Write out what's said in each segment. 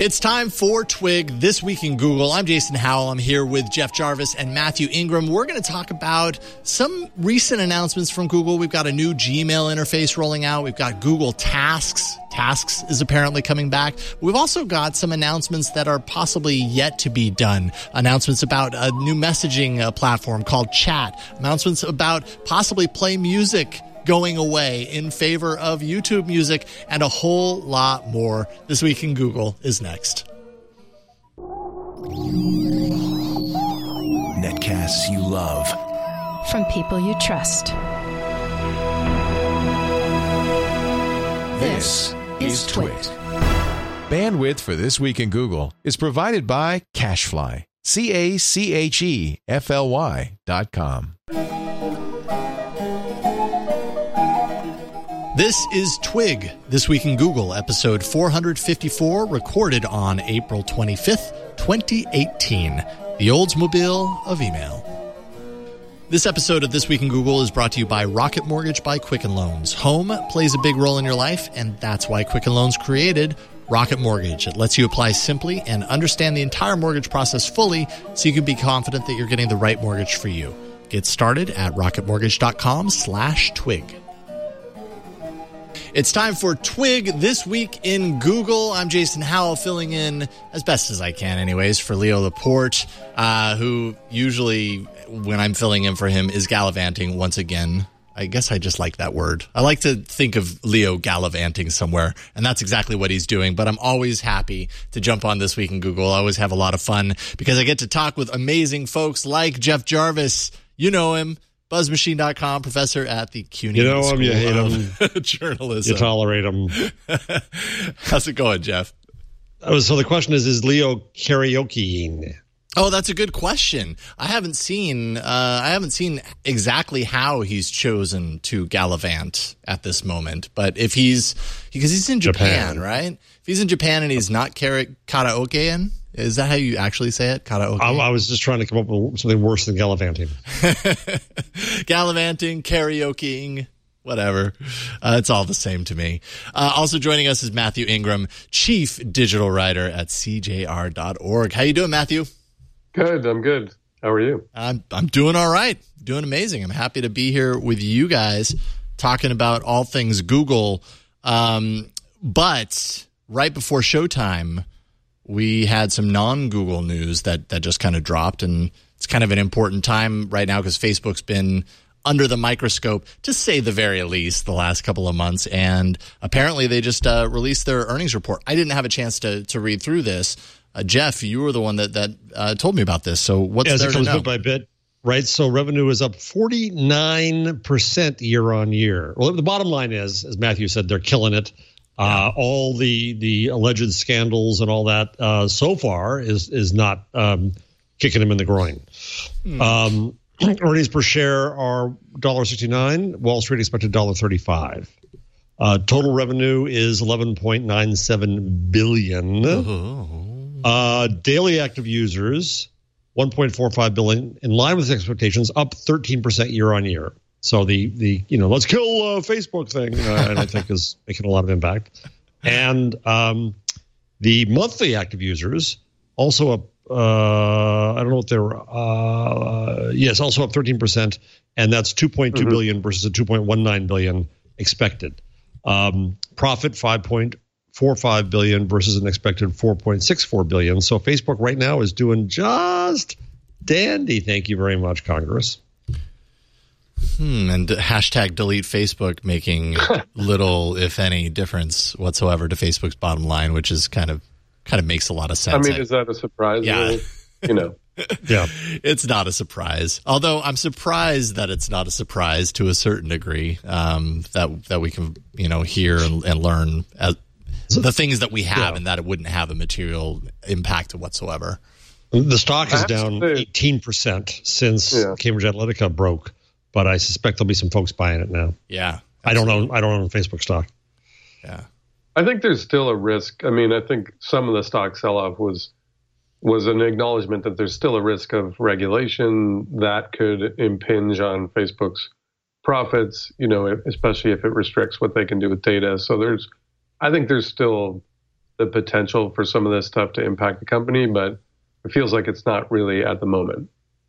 It's time for Twig This Week in Google. I'm Jason Howell. I'm here with Jeff Jarvis and Matthew Ingram. We're going to talk about some recent announcements from Google. We've got a new Gmail interface rolling out. We've got Google Tasks. Tasks is apparently coming back. We've also got some announcements that are possibly yet to be done. Announcements about a new messaging platform called Chat. Announcements about possibly Play Music going away in favor of YouTube Music, and a whole lot more. This Week in Google is next. Netcasts you love. From people you trust. This is Twit. Bandwidth for This Week in Google is provided by CacheFly. CacheFly.com. This is Twig, This Week in Google, episode 454, recorded on April 25th, 2018, the Oldsmobile of email. This episode of This Week in Google is brought to you by Rocket Mortgage by Quicken Loans. Home plays a big role in your life, and that's why Quicken Loans created Rocket Mortgage. It lets you apply simply and understand the entire mortgage process fully so you can be confident that you're getting the right mortgage for you. Get started at rocketmortgage.com/twig. It's time for Twig This Week in Google. I'm Jason Howell, filling in as best as I can anyways for Leo Laporte, who usually, when I'm filling in for him, is gallivanting once again. I guess I just like that word. I like to think of Leo gallivanting somewhere, and that's exactly what he's doing. But I'm always happy to jump on This Week in Google. I always have a lot of fun because I get to talk with amazing folks like Jeff Jarvis. You know him. BuzzMachine.com, professor at the CUNY You know him, School you hate of him. Journalism. You tolerate him. How's it going, Jeff? So the question is Leo karaokeing? Oh, that's a good question. I haven't seen exactly how he's chosen to gallivant at this moment. But if because he's in Japan, right? If he's in Japan and he's not karaokeing, is that how you actually say it? Karaoke? I was just trying to come up with something worse than gallivanting. Gallivanting, karaokeing, whatever. It's all the same to me. Also joining us is Matthew Ingram, chief digital writer at CJR.org. How you doing, Matthew? Good. I'm good. How are you? I'm doing all right. Doing amazing. I'm happy to be here with you guys talking about all things Google. But right before showtime, we had some non-Google news that just kind of dropped, and it's kind of an important time right now because Facebook's been under the microscope, to say the very least, the last couple of months, and apparently they just released their earnings report. I didn't have a chance to read through this. Jeff, you were the one that told me about this, so what's there to know? As it comes bit by bit, right? So revenue is up 49% year on year. Well, the bottom line is, as Matthew said, they're killing it. All the alleged scandals and all that so far is not kicking them in the groin. Earnings per share are $1.69. Wall Street expected $1.35. Total revenue is $11.97 billion. Daily active users 1.45 billion, in line with expectations, up 13% year on year. So the let's kill Facebook thing, I think is making a lot of impact. And the monthly active users also up. I don't know what they were. Yes, also up 13%, and that's 2.2 billion versus a 2.19 billion expected. Profit 5.45 billion versus an expected 4.64 billion. So Facebook right now is doing just dandy. Thank you very much, Congress. And hashtag delete Facebook making little, if any, difference whatsoever to Facebook's bottom line, which is kind of makes a lot of sense. I mean, is that a surprise? Yeah. Really? Yeah. It's not a surprise. Although I'm surprised that it's not a surprise to a certain degree, that we can, hear and learn as the things that we have, and that it wouldn't have a material impact whatsoever. The stock is down 18% since Cambridge Analytica broke, but I suspect there'll be some folks buying it now. Yeah. Absolutely. I don't own Facebook stock. Yeah. I think there's still a risk. I mean, I think some of the stock sell-off was an acknowledgement that there's still a risk of regulation that could impinge on Facebook's profits, especially if it restricts what they can do with data. So I think there's still the potential for some of this stuff to impact the company, but it feels like it's not really at the moment.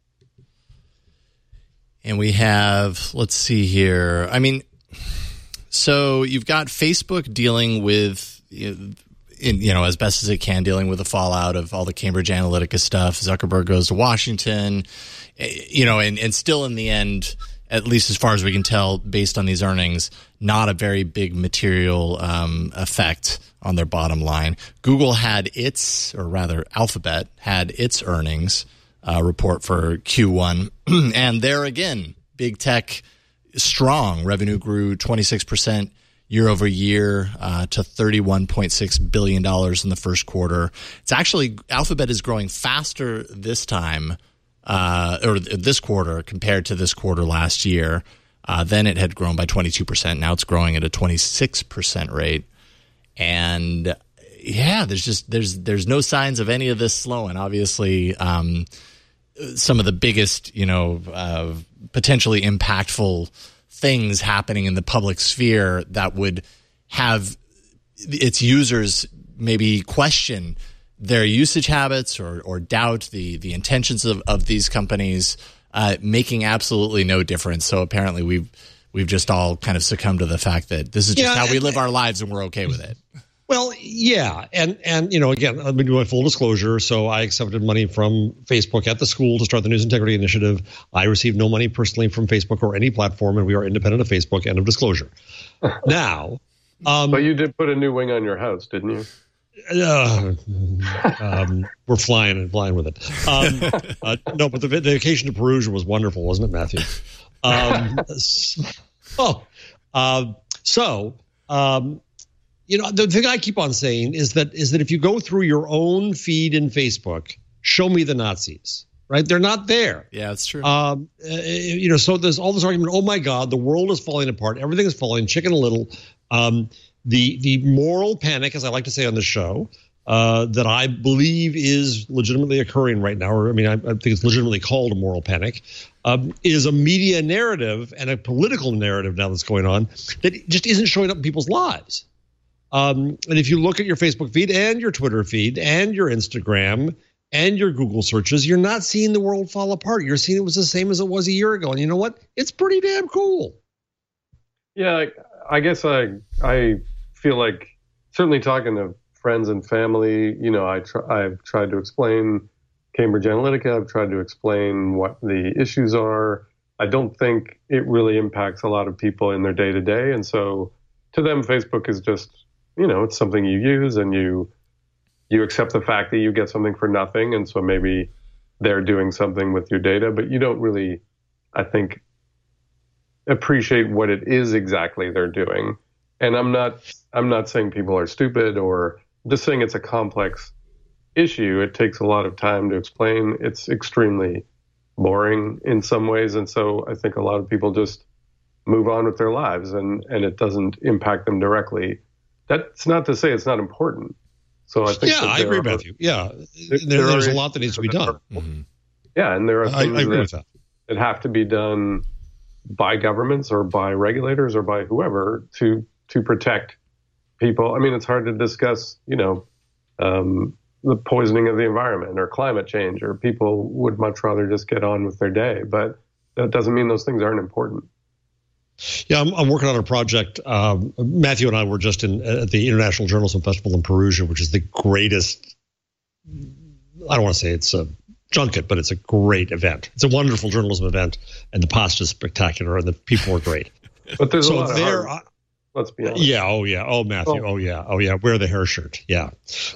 And we have, let's see here. I mean, so you've got Facebook dealing with, as best as it can, dealing with the fallout of all the Cambridge Analytica stuff. Zuckerberg goes to Washington, and still in the end, at least as far as we can tell, based on these earnings, not a very big material effect on their bottom line. Google had Alphabet had its earnings report for Q1. And there again, big tech strong. Revenue grew 26% year over year to $31.6 billion in the first quarter. It's actually, Alphabet is growing faster this time, or this quarter compared to this quarter last year. Then it had grown by 22%. Now it's growing at a 26% rate. And yeah, there's no signs of any of this slowing. Obviously, some of the biggest, potentially impactful things happening in the public sphere that would have its users maybe question their usage habits or doubt the intentions of these companies, making absolutely no difference. So apparently we've just all kind of succumbed to the fact that this is just how we live our lives and we're okay with it. Well, yeah. And again, I've been doing full disclosure. So I accepted money from Facebook at the school to start the News Integrity Initiative. I received no money personally from Facebook or any platform, and we are independent of Facebook. End of disclosure. Now. But you did put a new wing on your house, didn't you? We're flying with it. No, but the vacation to Perugia was wonderful, wasn't it, Matthew? The thing I keep on saying is that if you go through your own feed in Facebook, show me the Nazis, right? They're not there. Yeah, that's true. So there's all this argument. Oh my God, the world is falling apart. Everything is falling. Chicken Little. The moral panic, as I like to say on the show, that I believe is legitimately occurring right now, or I think it's legitimately called a moral panic, is a media narrative and a political narrative now that's going on that just isn't showing up in people's lives. And if you look at your Facebook feed and your Twitter feed and your Instagram and your Google searches, you're not seeing the world fall apart. You're seeing it was the same as it was a year ago. And you know what? It's pretty damn cool. Yeah, I guess I feel like, certainly talking to friends and family, I've tried to explain Cambridge Analytica. I've tried to explain what the issues are. I don't think it really impacts a lot of people in their day to day. And so to them, Facebook is just, it's something you use, and you accept the fact that you get something for nothing. And so maybe they're doing something with your data, but you don't really, I think, appreciate what it is exactly they're doing. And I'm not saying people are stupid, or just saying it's a complex issue. It takes a lot of time to explain. It's extremely boring in some ways. And so I think a lot of people just move on with their lives, and it doesn't impact them directly. That's not to say it's not important. So I think I agree with you. Yeah, there's a lot that needs to be done. Mm-hmm. Yeah, and there are things that have to be done by governments or by regulators or by whoever to protect people. I mean, it's hard to discuss, the poisoning of the environment or climate change, or people would much rather just get on with their day. But that doesn't mean those things aren't important. Yeah, I'm working on a project. Matthew and I were just at the International Journalism Festival in Perugia, which is the greatest. I don't want to say it's a junket, but it's a great event. It's a wonderful journalism event, and the pasta is spectacular, and the people are great. But there's a lot of heart. Let's be honest. Yeah. Oh yeah. Oh Matthew. Oh yeah. Wear the hair shirt. Yeah.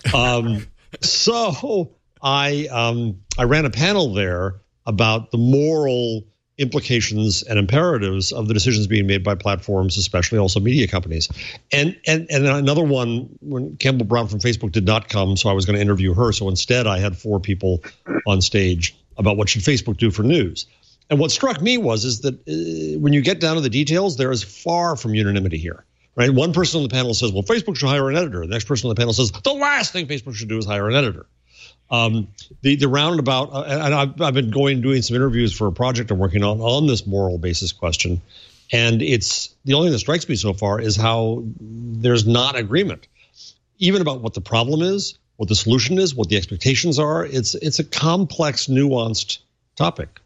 So I ran a panel there about the moral implications and imperatives of the decisions being made by platforms, especially also media companies. And another one, when Campbell Brown from Facebook did not come, so I was going to interview her. So instead, I had 4 people on stage about what should Facebook do for news. And what struck me is that when you get down to the details, there is far from unanimity here. Right? One person on the panel says, well, Facebook should hire an editor. The next person on the panel says, the last thing Facebook should do is hire an editor. The roundabout, and I've been doing some interviews for a project I'm working on this moral basis question. And it's the only thing that strikes me so far is how there's not agreement. even about what the problem is, what the solution is, what the expectations are. It's a complex, nuanced topic.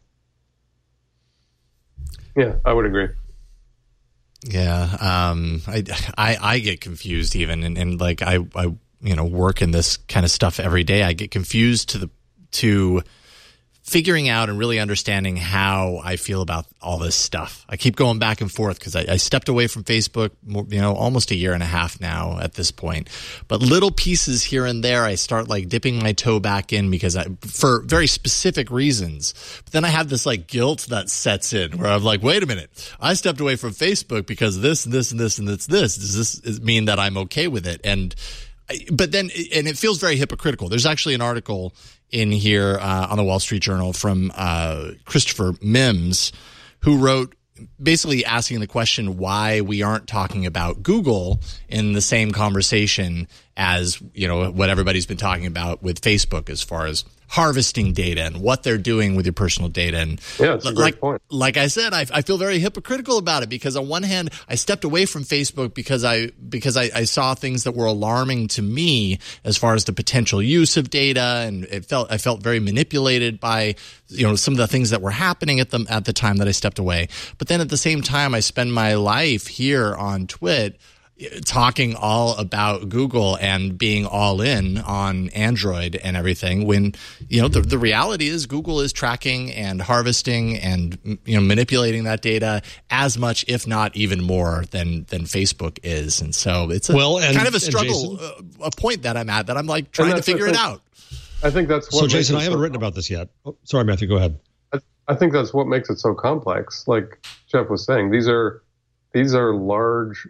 Yeah, I would agree. Yeah, I get confused even, and like I work in this kind of stuff every day. I get confused to figuring out and really understanding how I feel about all this stuff. I keep going back and forth because I stepped away from Facebook, almost a year and a half now at this point. But little pieces here and there, I start like dipping my toe back in because for very specific reasons. But then I have this like guilt that sets in where I'm like, wait a minute, I stepped away from Facebook because this and this and this and this. Does this mean that I'm okay with it? But then it feels very hypocritical. There's actually an article in here on the Wall Street Journal from Christopher Mims, who wrote basically asking the question why we aren't talking about Google in the same conversation as, what everybody's been talking about with Facebook as far as harvesting data and what they're doing with your personal data. And yeah, it's a great point. Like I said, I feel very hypocritical about it because on one hand, I stepped away from Facebook because I saw things that were alarming to me as far as the potential use of data, and I felt very manipulated by some of the things that were happening at the time that I stepped away. But then at the same time, I spend my life here on Twit talking all about Google and being all in on Android and everything when, the reality is Google is tracking and harvesting and, manipulating that data as much, if not even more than Facebook is. And so it's kind of a struggle, a point that I'm at that I'm like trying to figure it out. I think that's what. So Jason, I haven't written about this yet. Oh, sorry, Matthew, go ahead. I think that's what makes it so complex. Like Jeff was saying, these are large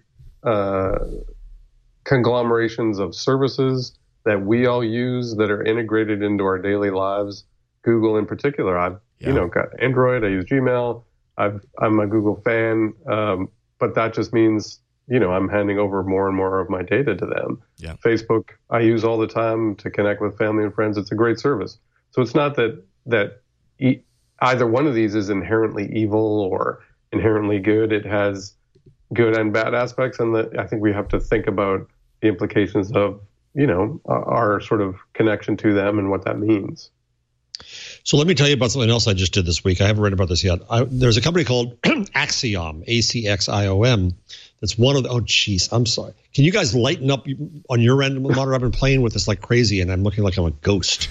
conglomerations of services that we all use that are integrated into our daily lives. Google in particular, I've got Android, I use Gmail, I'm a Google fan, but that just means I'm handing over more and more of my data to them. Yeah. Facebook I use all the time to connect with family and friends. It's a great service. So it's not that either one of these is inherently evil or inherently good. It has good and bad aspects, and I think we have to think about the implications of our sort of connection to them and what that means. So let me tell you about something else I just did this week. I haven't read about this yet. There's a company called Acxiom, ACXIOM. That's one of the. Oh, geez, I'm sorry. Can you guys lighten up on your end of the monitor? I've been playing with this like crazy, and I'm looking like I'm a ghost.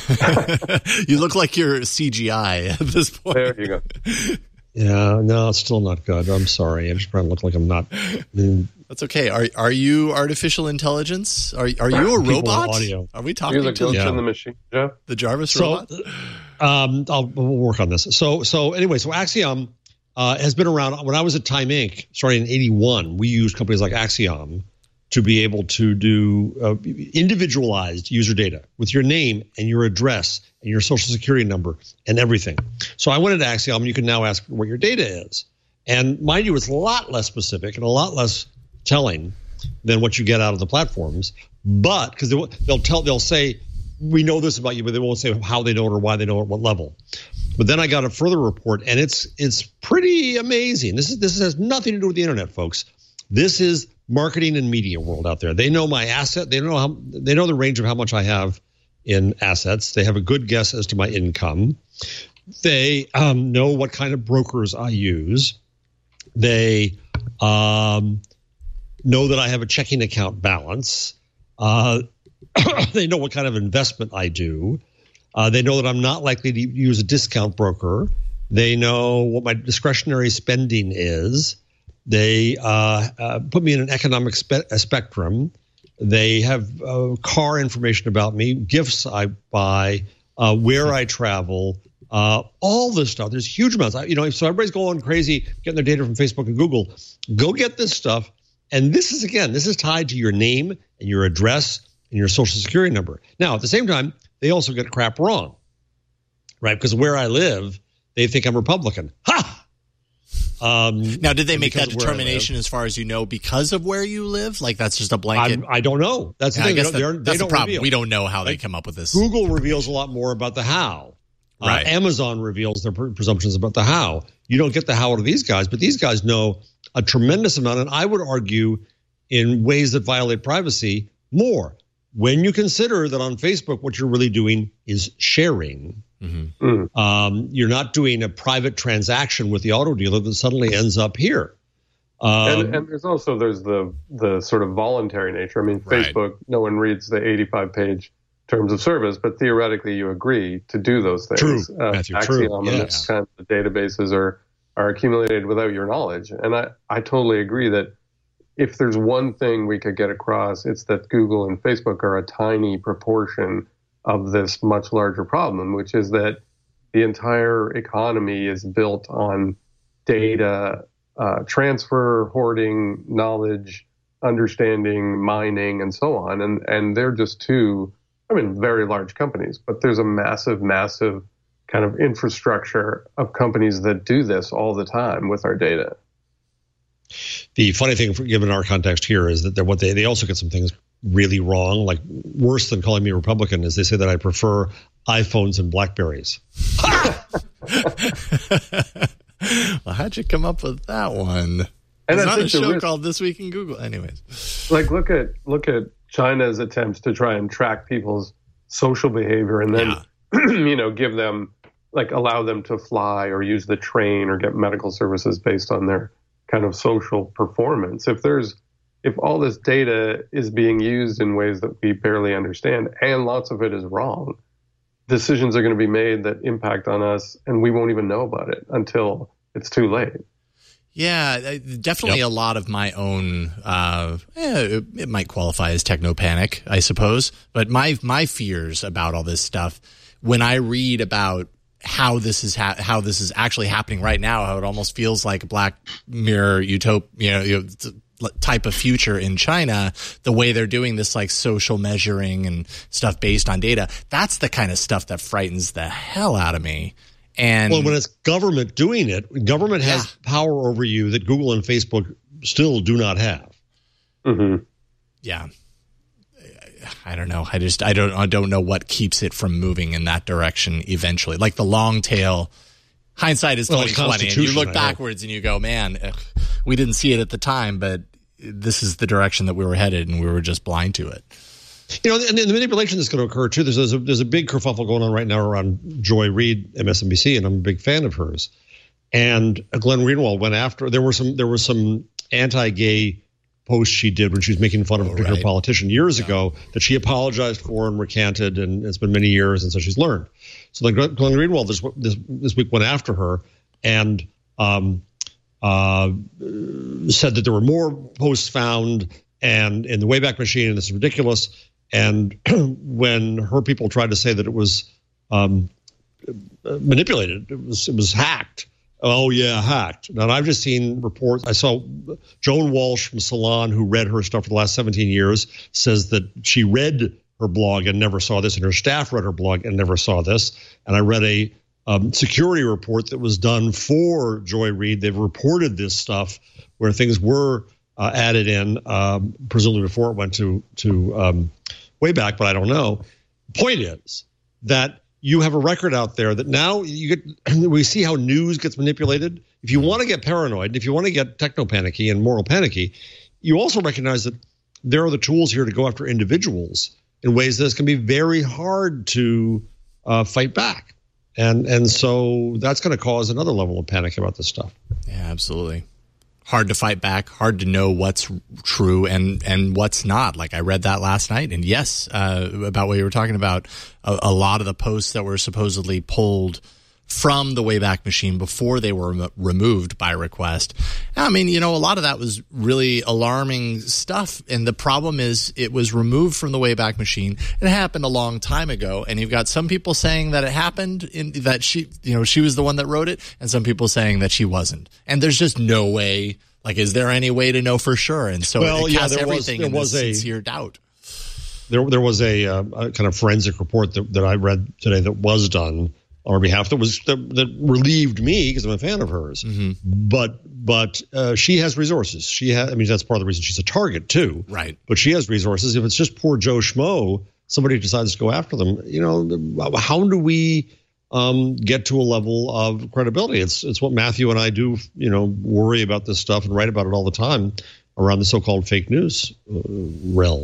You look like you're CGI at this point. There you go. Yeah, no, it's still not good. I'm sorry. I'm just trying to look like I'm not. That's okay. Are you artificial intelligence? Are you a robot? Audio. Are we talking You're the to ghost in the machine, Jeff? The Jarvis robot? We'll work on this. So anyway, Acxiom has been around. When I was at Time Inc., starting in '81, we used companies like Acxiom to be able to do individualized user data with your name and your address and your social security number and everything. So I went into Acxiom, and you can now ask what your data is. And mind you, it's a lot less specific and a lot less telling than what you get out of the platforms. But because they'll say, we know this about you, but they won't say how they know it or why they know it, what level. But then I got a further report, and it's pretty amazing. This has nothing to do with the internet, folks. This is marketing and media world out there. They know my asset. They know the range of how much I have in assets. They have a good guess as to my income. They know what kind of brokers I use. They know that I have a checking account balance. They know what kind of investment I do. They know that I'm not likely to use a discount broker. They know what my discretionary spending is. They put me in an economic spectrum. They have car information about me, gifts I buy, where I travel, all this stuff. There's huge amounts. So everybody's going crazy getting their data from Facebook and Google. Go get this stuff. And this is tied to your name and your address and your social security number. Now, at the same time, they also get crap wrong, right? Because where I live, they think I'm Republican. Ha! Now, did they make that determination as far as you know because of where you live? Like that's just a blanket? I don't know. That's the thing. That's the problem. Reveal. We don't know how they come up with this. Google reveals a lot more about the how. Right. Amazon reveals their presumptions about the how. You don't get the how out of these guys, but these guys know a tremendous amount, and I would argue in ways that violate privacy more. When you consider that on Facebook, what you're really doing is sharing. You're not doing a private transaction with the auto dealer that suddenly ends up here. And there's the sort of voluntary nature. I mean, Facebook, no one reads the 85-page terms of service, but theoretically you agree to do those things. True, Matthew, Axiom true. and Yes. kinds of databases are accumulated without your knowledge. And I totally agree that if there's one thing we could get across, it's that Google and Facebook are a tiny proportion of this much larger problem, which is that the entire economy is built on data transfer, hoarding, knowledge, understanding, mining, and so on. And they're just two, very large companies, but there's a massive, massive kind of infrastructure of companies that do this all the time with our data. The funny thing, given our context here, is that they also get some things really wrong. Like, worse than calling me a Republican is they say that I prefer iPhones and BlackBerries. Well, how'd you come up with that one? And It's I on a think show called This Week in Google. Anyways. Like, look at China's attempts to try and track people's social behavior and then, give them, allow them to fly or use the train or get medical services based on their kind of social performance. If all this data is being used in ways that we barely understand, and lots of it is wrong, decisions are going to be made that impact on us, and we won't even know about it until it's too late. Yeah, definitely a lot of my own, it might qualify as techno-panic, I suppose. But my fears about all this stuff, when I read about how this is actually happening right now, how it almost feels like a Black Mirror utopia, type of future in China, the way they're doing this social measuring and stuff based on data, that's the kind of stuff that frightens the hell out of me. And when it's government doing it, government has power over you that Google and Facebook still do not have. Mm-hmm. Yeah. I don't know. I don't know what keeps it from moving in that direction eventually. Like the long tail, hindsight is 20/20, and you look backwards and you go, man, we didn't see it at the time, but this is the direction that we were headed, and we were just blind to it. And the manipulation that's going to occur too. There's a big kerfuffle going on right now around Joy Reid, MSNBC, and I'm a big fan of hers. And Glenn Greenwald went after. There were some anti-gay posts she did when she was making fun of a particular politician years ago that she apologized for and recanted, and it's been many years, and so she's learned. So Glenn Greenwald this week went after her and said that there were more posts found and in the Wayback Machine, and this is ridiculous. And when her people tried to say that it was manipulated, it was hacked. Oh, yeah, hacked. Now, I've just seen reports. I saw Joan Walsh from Salon, who read her stuff for the last 17 years, says that she read her blog and never saw this, and her staff read her blog and never saw this. And I read a security report that was done for Joy Reid. They've reported this stuff where things were added in, presumably before it went to Wayback, but I don't know. Point is that you have a record out there that now we see how news gets manipulated. If you want to get paranoid, if you want to get techno-panicky and moral panicky, you also recognize that there are the tools here to go after individuals in ways that it's going to be very hard to fight back. And so that's going to cause another level of panic about this stuff. Yeah, absolutely. Hard to fight back, hard to know what's true and what's not. Like I read that last night, and yes, about what you were talking about, a lot of the posts that were supposedly pulled from the Wayback Machine before they were removed by request. I mean, a lot of that was really alarming stuff. And the problem is it was removed from the Wayback Machine. It happened a long time ago. And you've got some people saying that it happened, that she was the one that wrote it, and some people saying that she wasn't. And there's just no way, is there any way to know for sure? And so it casts everything in this sincere doubt. There was a kind of forensic report that I read today that was done on her behalf that relieved me because I'm a fan of hers. Mm-hmm. But she has resources. That's part of the reason she's a target too. Right. But she has resources. If it's just poor Joe Schmo, somebody decides to go after them. How do we get to a level of credibility? It's what Matthew and I do. Worry about this stuff and write about it all the time around the so-called fake news realm.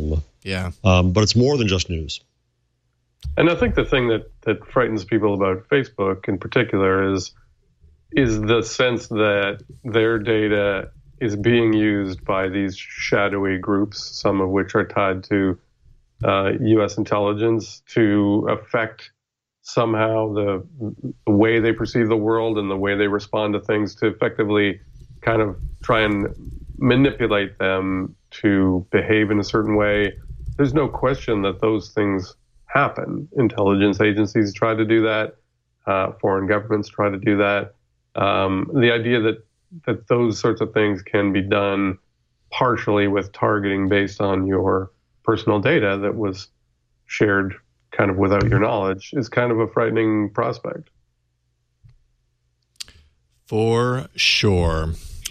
Yeah. But it's more than just news. And I think the thing that frightens people about Facebook in particular is the sense that their data is being used by these shadowy groups, some of which are tied to U.S. intelligence, to affect somehow the way they perceive the world and the way they respond to things, to effectively kind of try and manipulate them to behave in a certain way. There's no question that those things happen. Intelligence agencies try to do that. Foreign governments try to do that. The idea that those sorts of things can be done partially with targeting based on your personal data that was shared kind of without your knowledge is kind of a frightening prospect. For sure.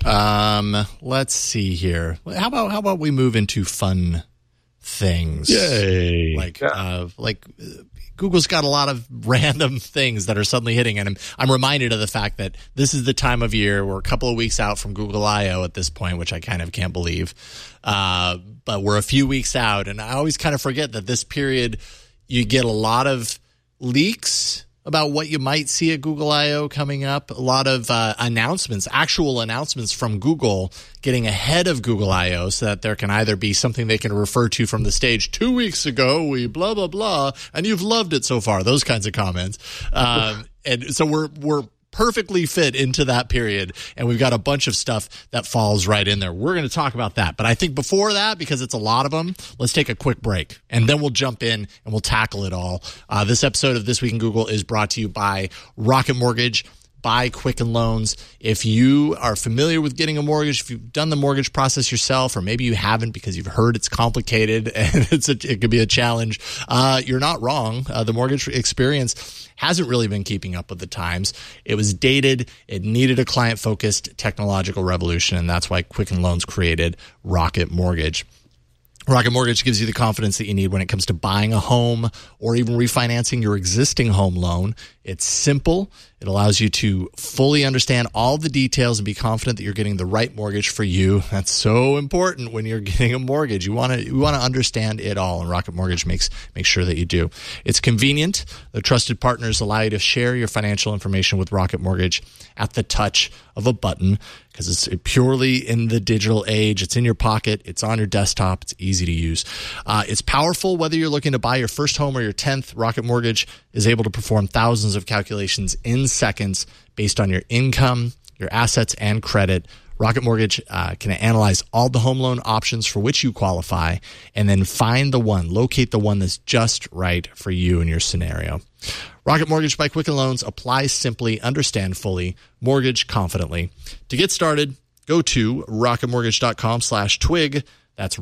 Let's see here. How about we move into fun things? Yay! Like Google's got a lot of random things that are suddenly hitting, and I'm reminded of the fact that this is the time of year we're a couple of weeks out from Google I/O at this point, which I kind of can't believe. But we're a few weeks out, and I always kind of forget that this period you get a lot of leaks about what you might see at Google I/O coming up, a lot of announcements, actual announcements from Google getting ahead of Google I/O so that there can either be something they can refer to from the stage. 2 weeks ago, we blah, blah, blah, and you've loved it so far, those kinds of comments. And so we're perfectly fit into that period, and we've got a bunch of stuff that falls right in there. We're going to talk about that. But I think before that, because it's a lot of them, let's take a quick break, and then we'll jump in and we'll tackle it all. This episode of This Week in Google is brought to you by Rocket Mortgage, by Quicken Loans. If you are familiar with getting a mortgage, if you've done the mortgage process yourself, or maybe you haven't because you've heard it's complicated and it could be a challenge, you're not wrong. The mortgage experience hasn't really been keeping up with the times. It was dated. It needed a client-focused technological revolution, and that's why Quicken Loans created Rocket Mortgage. Rocket Mortgage gives you the confidence that you need when it comes to buying a home or even refinancing your existing home loan. It's simple. It allows you to fully understand all the details and be confident that you're getting the right mortgage for you. That's so important when you're getting a mortgage. You want to understand it all, and Rocket Mortgage makes sure that you do. It's convenient. The trusted partners allow you to share your financial information with Rocket Mortgage at the touch of a button, because it's purely in the digital age. It's in your pocket. It's on your desktop. It's easy to use. It's powerful whether you're looking to buy your first home or your 10th. Rocket Mortgage is able to perform thousands of calculations in seconds based on your income, your assets, and credit. Rocket Mortgage can analyze all the home loan options for which you qualify and then locate the one that's just right for you and your scenario. Rocket Mortgage by Quicken Loans applies simply, understand fully, mortgage confidently. To get started, go to rocketmortgage.com/twig. That's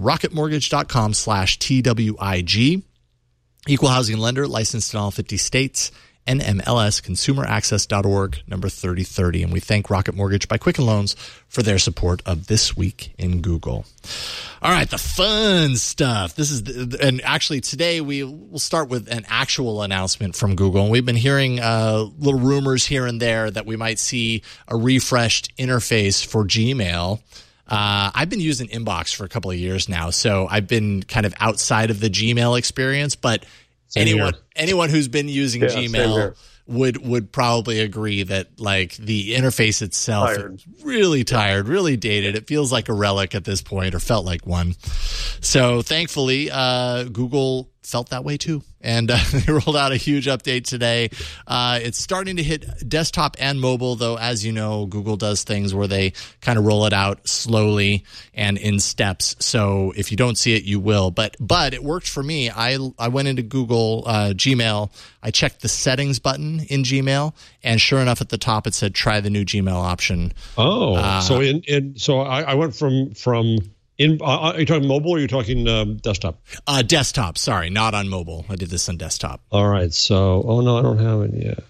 rocketmortgage.com/TWIG. Equal housing lender, licensed in all 50 states. NMLS consumeraccess.org, number 3030. And we thank Rocket Mortgage by Quicken Loans for their support of This Week in Google. All right, the fun stuff. And actually today we'll start with an actual announcement from Google. And we've been hearing little rumors here and there that we might see a refreshed interface for Gmail. I've been using Inbox for a couple of years now, so I've been kind of outside of the Gmail experience, but anyone who's been using Gmail would probably agree that like the interface itself is really tired, really dated. It feels like a relic at this point, or felt like one. So thankfully, Google felt that way too, and they rolled out a huge update today. It's starting to hit desktop and mobile, though, as you know, Google does things where they kind of roll it out slowly and in steps. So if you don't see it, you will. But it worked for me. I went into Google Gmail. I checked the settings button in Gmail, and sure enough, at the top it said try the new Gmail option. Oh, so I went from. Are you talking mobile or are you talking desktop? Desktop, sorry, not on mobile. I did this on desktop. All right, so, no, I don't have it yet.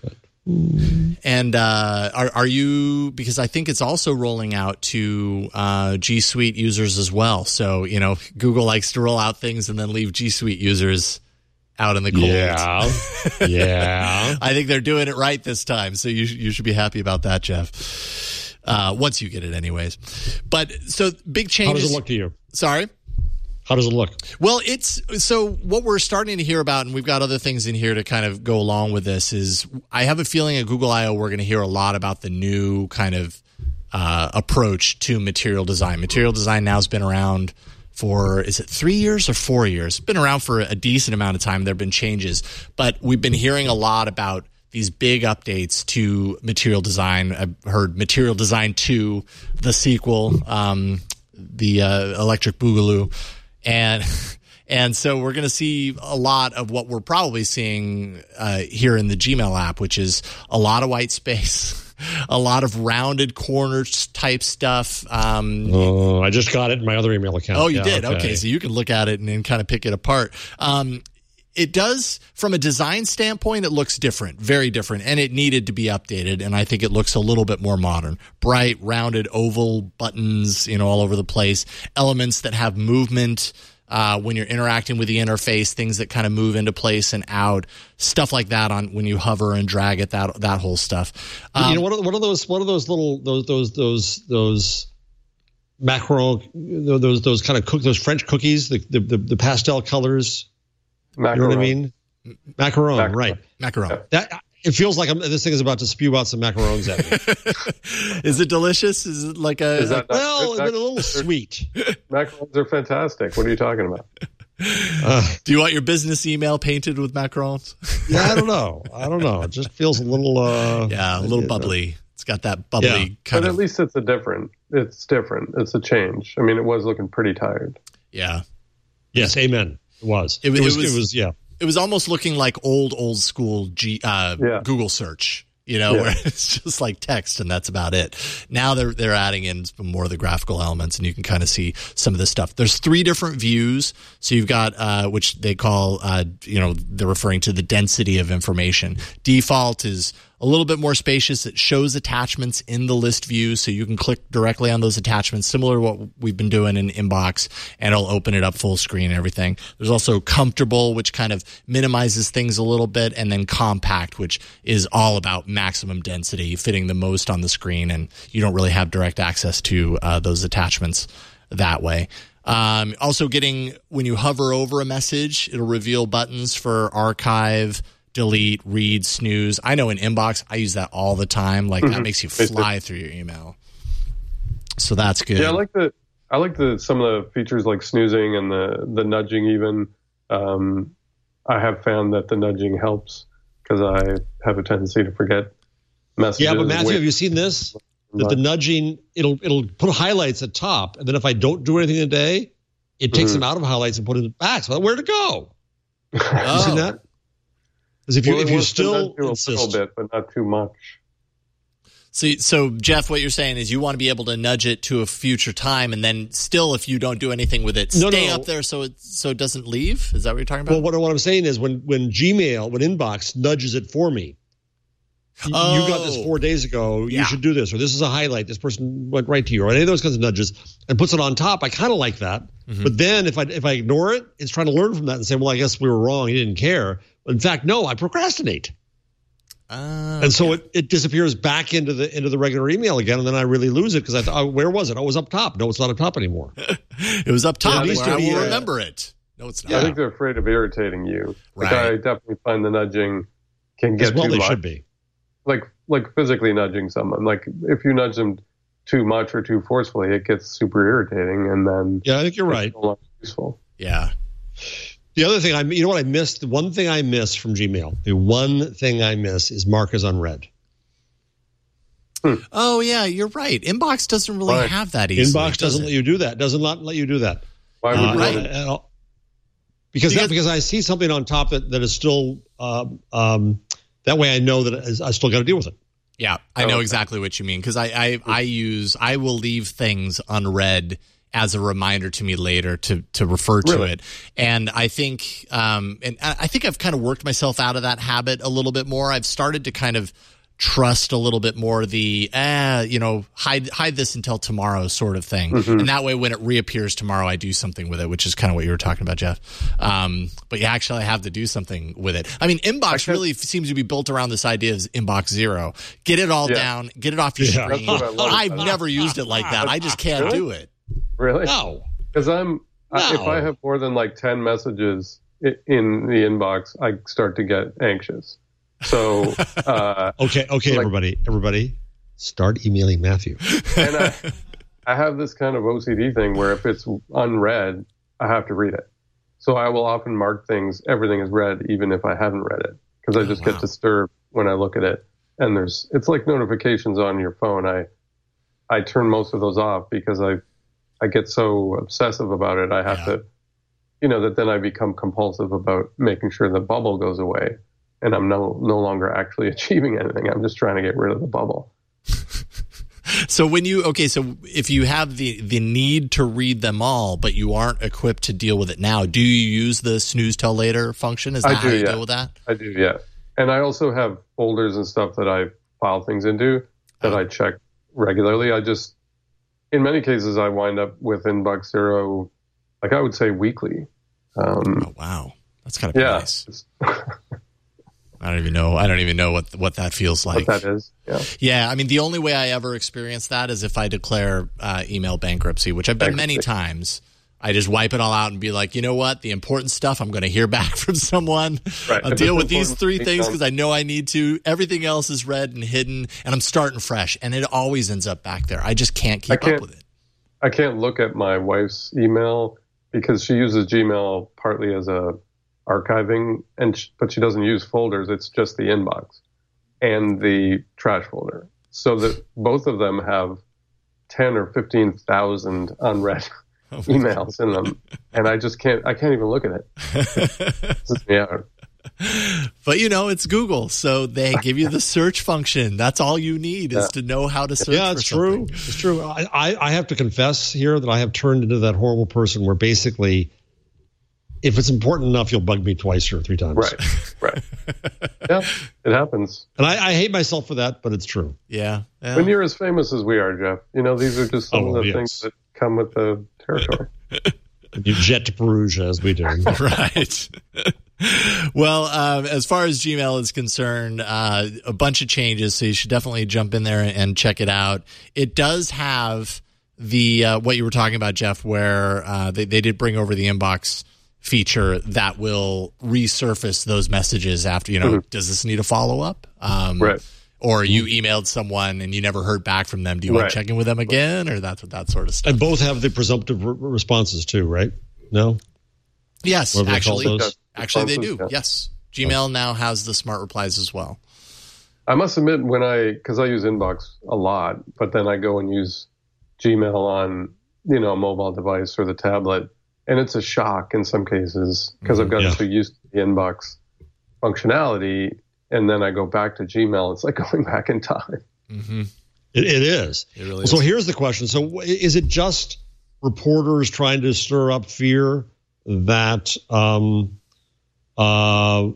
And are you, because I think it's also rolling out to G Suite users as well. So, Google likes to roll out things and then leave G Suite users out in the cold. Yeah. I think they're doing it right this time. So you should be happy about that, Jeff. Once you get it anyways. But so big changes. How does it look to you? Sorry? How does it look? Well, so what we're starting to hear about, and we've got other things in here to kind of go along with this, is I have a feeling at Google I/O we're going to hear a lot about the new kind of approach to material design. Material design now has been around for, is it 3 years or 4 years? It's been around for a decent amount of time. There have been changes, but we've been hearing a lot about these big updates to material design. I've heard Material Design 2, the sequel, the Electric Boogaloo. And so we're going to see a lot of what we're probably seeing here in the Gmail app, which is a lot of white space, a lot of rounded corners type stuff. I just got it in my other email account. Oh, you did? Okay, so you can look at it and then kind of pick it apart. It does, from a design standpoint, it looks different, very different, and it needed to be updated, and I think it looks a little bit more modern. Bright, rounded, oval buttons, all over the place, elements that have movement when you're interacting with the interface, things that kind of move into place and out, stuff like that on when you hover and drag it, that whole stuff. What are those little those macro, those kind of those French cookies, the pastel colors. Macaron. You know what I mean? Macaron, right. Macaron. That it feels like this thing is about to spew out some macarons at me. Is it delicious? Is it like a... It's a little sweet. Macarons are fantastic. What are you talking about? Do you want your business email painted with macarons? Yeah, I don't know. It just feels a little... a little bubbly. It's got that bubbly kind but of... at least it's different. It's a change. I mean, it was looking pretty tired. Yeah. Yes, amen. It was. It was almost looking like old school Google search, where it's just like text and that's about it. Now they're adding in some more of the graphical elements, and you can kind of see some of this stuff. There's 3 different views. So you've got which they call they're referring to the density of information. Default is a little bit more spacious. It shows attachments in the list view, so you can click directly on those attachments, similar to what we've been doing in Inbox, and it'll open it up full screen and everything. There's also comfortable, which kind of minimizes things a little bit, and then compact, which is all about maximum density, fitting the most on the screen, and you don't really have direct access to those attachments that way. Also when you hover over a message, it'll reveal buttons for archive, delete, read, snooze. I know in Inbox, I use that all the time. Like that makes you fly through your email. So that's good. Yeah, I like some of the features like snoozing and the nudging even. I have found that the nudging helps because I have a tendency to forget messages. Yeah, but Matthew, have you seen this? That the nudging, it'll put highlights at top, and then if I don't do anything today, it takes them out of highlights and put it back. So where to go? You seen that? Because if you still insist, a little bit, but not too much. So Jeff, what you're saying is you want to be able to nudge it to a future time, and then still, if you don't do anything with it, stay up there so it doesn't leave. Is that what you're talking about? Well, what I'm saying is when Inbox nudges it for me, you got this 4 days ago. You should do this, or this is a highlight. This person went right to you, or any of those kinds of nudges, and puts it on top. I kind of like that. Mm-hmm. But then if I ignore it, it's trying to learn from that and say, well, I guess we were wrong. You didn't care. In fact, no, I procrastinate. And so it disappears back into the regular email again, and then I really lose it because I thought, where was it? Oh, it was up top. No, it's not up top anymore. It was up top. I will remember it. No, it's not. Yeah, I think they're afraid of irritating you. Right. Like I definitely find the nudging can get too much. They should be. Like physically nudging someone. Like if you nudge them too much or too forcefully, it gets super irritating, and then I think you're right. No longer useful. Yeah. The other thing you know what I missed? The one thing I miss from Gmail, the one thing I miss is mark as unread. Oh yeah, you're right. Inbox doesn't really have that easily. Inbox doesn't let you do that. Does not let you do that. Why would you? Because I see something on top that is still that way I know that I still got to deal with it. Yeah, I know exactly what you mean because I will leave things unread as a reminder to me later to refer to it. And I think I've kind of worked myself out of that habit a little bit more. I've started to kind of trust a little bit more the hide this until tomorrow sort of thing. Mm-hmm. And that way when it reappears tomorrow I do something with it, which is kind of what you were talking about, Jeff. But you actually have to do something with it. I mean, Inbox really seems to be built around this idea of Inbox Zero. Get it all down, get it off your screen. I've never used it like that. I just can't do it. Really? No. Because I'm If I have more than like 10 messages in the inbox, I start to get anxious. So okay, everybody, start emailing Matthew. And I have this kind of OCD thing where if it's unread, I have to read it. So I will often mark everything is read, even if I haven't read it, because I just get disturbed when I look at it. And it's like notifications on your phone. I turn most of those off because I get so obsessive about it. I have to, that then I become compulsive about making sure the bubble goes away, and I'm no longer actually achieving anything. I'm just trying to get rid of the bubble. So so if you have the need to read them all, but you aren't equipped to deal with it now, do you use the snooze till later function? Is that how you deal with that? I do, yeah. And I also have folders and stuff that I file things into that I check regularly. In many cases, I wind up with inbox zero, like I would say weekly. Oh, wow. That's kind of nice. I don't even know what that feels like. What that is, yeah. Yeah, I mean, the only way I ever experience that is if I declare email bankruptcy, which I've done many times. I just wipe it all out and be like, you know what? The important stuff, I'm going to hear back from someone. Right. I'll deal with these 3 things because I know I need to. Everything else is read and hidden, and I'm starting fresh. And it always ends up back there. I just can't keep up with it. I can't look at my wife's email because she uses Gmail partly as a archiving, but she doesn't use folders. It's just the inbox and the trash folder. So that both of them have 10 or 15,000 unread emails in them, and I can't even look at it. Yeah. But it's Google, so they give you the search function. That's all you need is to know how to search. Yeah, it's true. It's true. I have to confess here that I have turned into that horrible person where basically, if it's important enough, you'll bug me twice or 3 times. Right. Yeah, it happens. And I hate myself for that, but it's true. Yeah. When you're as famous as we are, Jeff, these are just some of the things that come with the territory. You jet to Perugia as we do. Right. Well, as far as Gmail is concerned, a bunch of changes, so you should definitely jump in there and check it out. It does have the what you were talking about, Jeff, where they did bring over the inbox feature that will resurface those messages after, does this need a follow-up? Right. Or you emailed someone and you never heard back from them. Do you want to check in with them again? Or that sort of stuff. And both have the presumptive responses too, right? No? Yes, actually they do. Yeah. Yes. Gmail now has the smart replies as well. I must admit, because I use Inbox a lot, but then I go and use Gmail on, a mobile device or the tablet, and it's a shock in some cases because I've gotten so used to the Inbox functionality, and then I go back to Gmail. It's like going back in time. Mm-hmm. It is. It really is. So here's the question. So is it just reporters trying to stir up fear that they're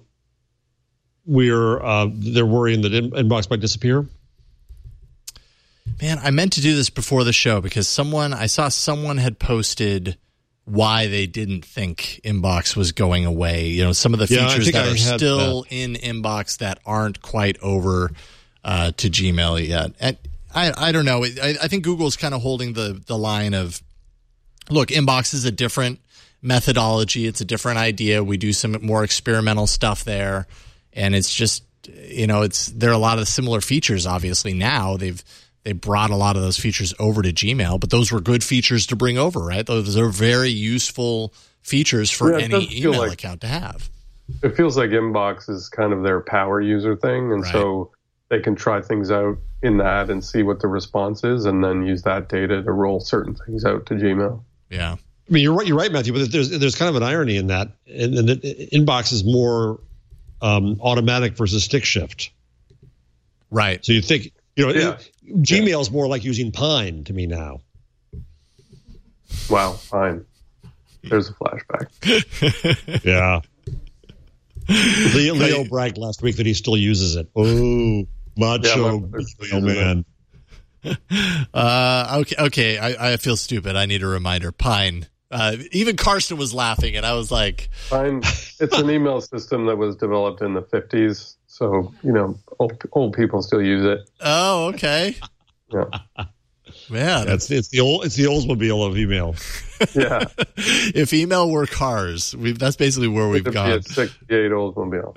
worrying that Inbox might disappear? Man, I meant to do this before the show because I saw someone had posted why they didn't think Inbox was going away. Some of the features that are still in Inbox that aren't quite over to Gmail yet. And I don't know. I think Google's kind of holding the line of, look, Inbox is a different methodology. It's a different idea. We do some more experimental stuff there. And it's just, there are a lot of similar features, obviously, now. They brought a lot of those features over to Gmail, but those were good features to bring over, right? Those are very useful features for any email account to have. It feels like Inbox is kind of their power user thing, and so they can try things out in that and see what the response is, and then use that data to roll certain things out to Gmail. Yeah. I mean, you're right, Matthew, but there's kind of an irony in that. And Inbox is more automatic versus stick shift. Right. So you think, Gmail is more like using Pine to me now. Wow, Pine. There's a flashback. Yeah. Leo bragged last week that he still uses it. Oh, macho man. Okay. I feel stupid. I need a reminder. Pine. Even Carson was laughing, and I was like, Pine. It's an email system that was developed in the 50s. So, old people still use it. Oh, okay. Yeah. Man, it's the Oldsmobile of email. Yeah. If email were cars, that's basically where we've gone. It'd be a 68 Oldsmobile.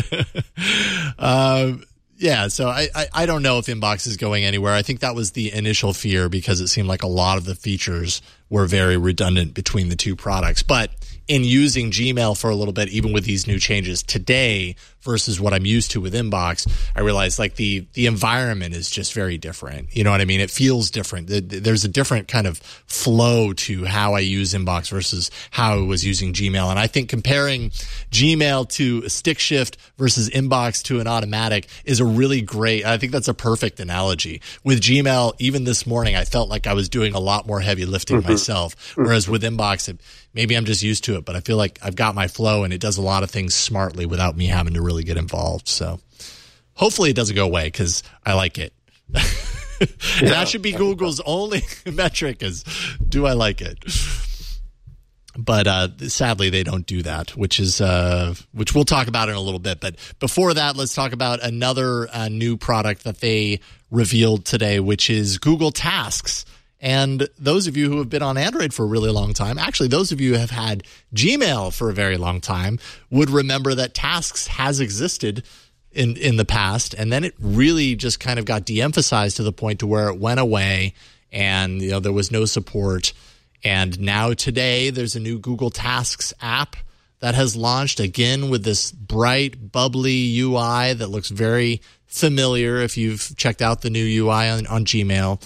Yeah, so I don't know if Inbox is going anywhere. I think that was the initial fear because it seemed like a lot of the features were very redundant between the two products. But in using Gmail for a little bit, even with these new changes today versus what I'm used to with Inbox, I realized like the environment is just very different. You know what I mean? It feels different. There's a different kind of flow to how I use Inbox versus how I was using Gmail. And I think comparing Gmail to a stick shift versus Inbox to an automatic is a really great, I think that's a perfect analogy. With Gmail, even this morning, I felt like I was doing a lot more heavy lifting myself. Whereas with Inbox, maybe I'm just used to it, but I feel like I've got my flow and it does a lot of things smartly without me having to really get involved. So hopefully it doesn't go away because I like it. And that should be Google's only metric is, do I like it? But sadly, they don't do that, which we'll talk about in a little bit. But before that, let's talk about another new product that they revealed today, which is Google Tasks. And those of you who have been on Android for a really long time, actually those of you who have had Gmail for a very long time, would remember that Tasks has existed in the past, and then it really just kind of got de-emphasized to the point to where it went away, and there was no support. And now today there's a new Google Tasks app that has launched again with this bright, bubbly UI that looks very familiar if you've checked out the new UI on Gmail.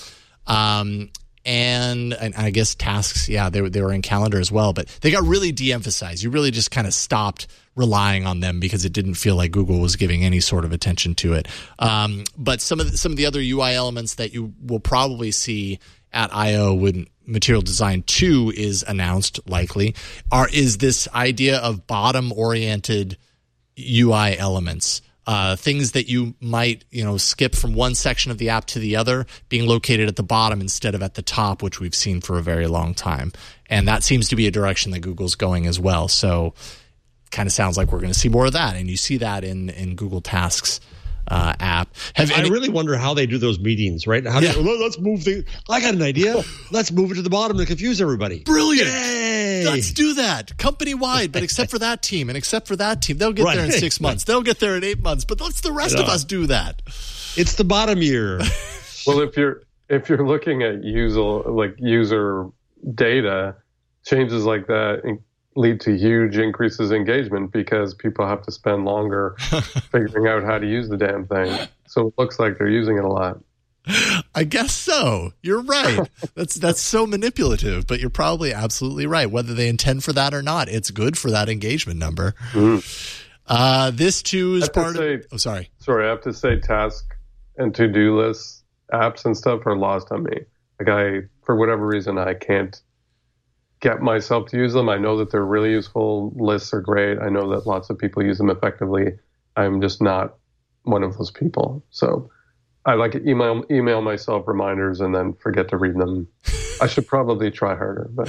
And I guess Tasks, yeah, they were in Calendar as well, but they got really de-emphasized. You really just kind of stopped relying on them because it didn't feel like Google was giving any sort of attention to it. But some of the other UI elements that you will probably see at I/O when Material Design 2 is announced, likely, is this idea of bottom-oriented UI elements. Things that you might, skip from one section of the app to the other, being located at the bottom instead of at the top, which we've seen for a very long time. And that seems to be a direction that Google's going as well. So kind of sounds like we're going to see more of that. And you see that in Google Tasks app. I really wonder how they do those meetings, right? Let's move things. I got an idea. Let's move it to the bottom to confuse everybody. Brilliant. Yay. Let's do that. Company-wide, but except for that team and except for that team. They'll get there in 6 months. They'll get there in 8 months. But let's the rest of us do that. It's the bottom year. Well, if you're looking at user data, changes like that lead to huge increases in engagement because people have to spend longer figuring out how to use the damn thing. So it looks like they're using it a lot. I guess so. You're right. That's so manipulative, but you're probably absolutely right. Whether they intend for that or not, it's good for that engagement number. This too is part of. Oh, sorry. Sorry, I have to say, task and to-do lists, apps and stuff are lost on me. For whatever reason, I can't get myself to use them. I know that they're really useful. Lists are great. I know that lots of people use them effectively. I'm just not one of those people. So I like to email myself reminders and then forget to read them. I should probably try harder. But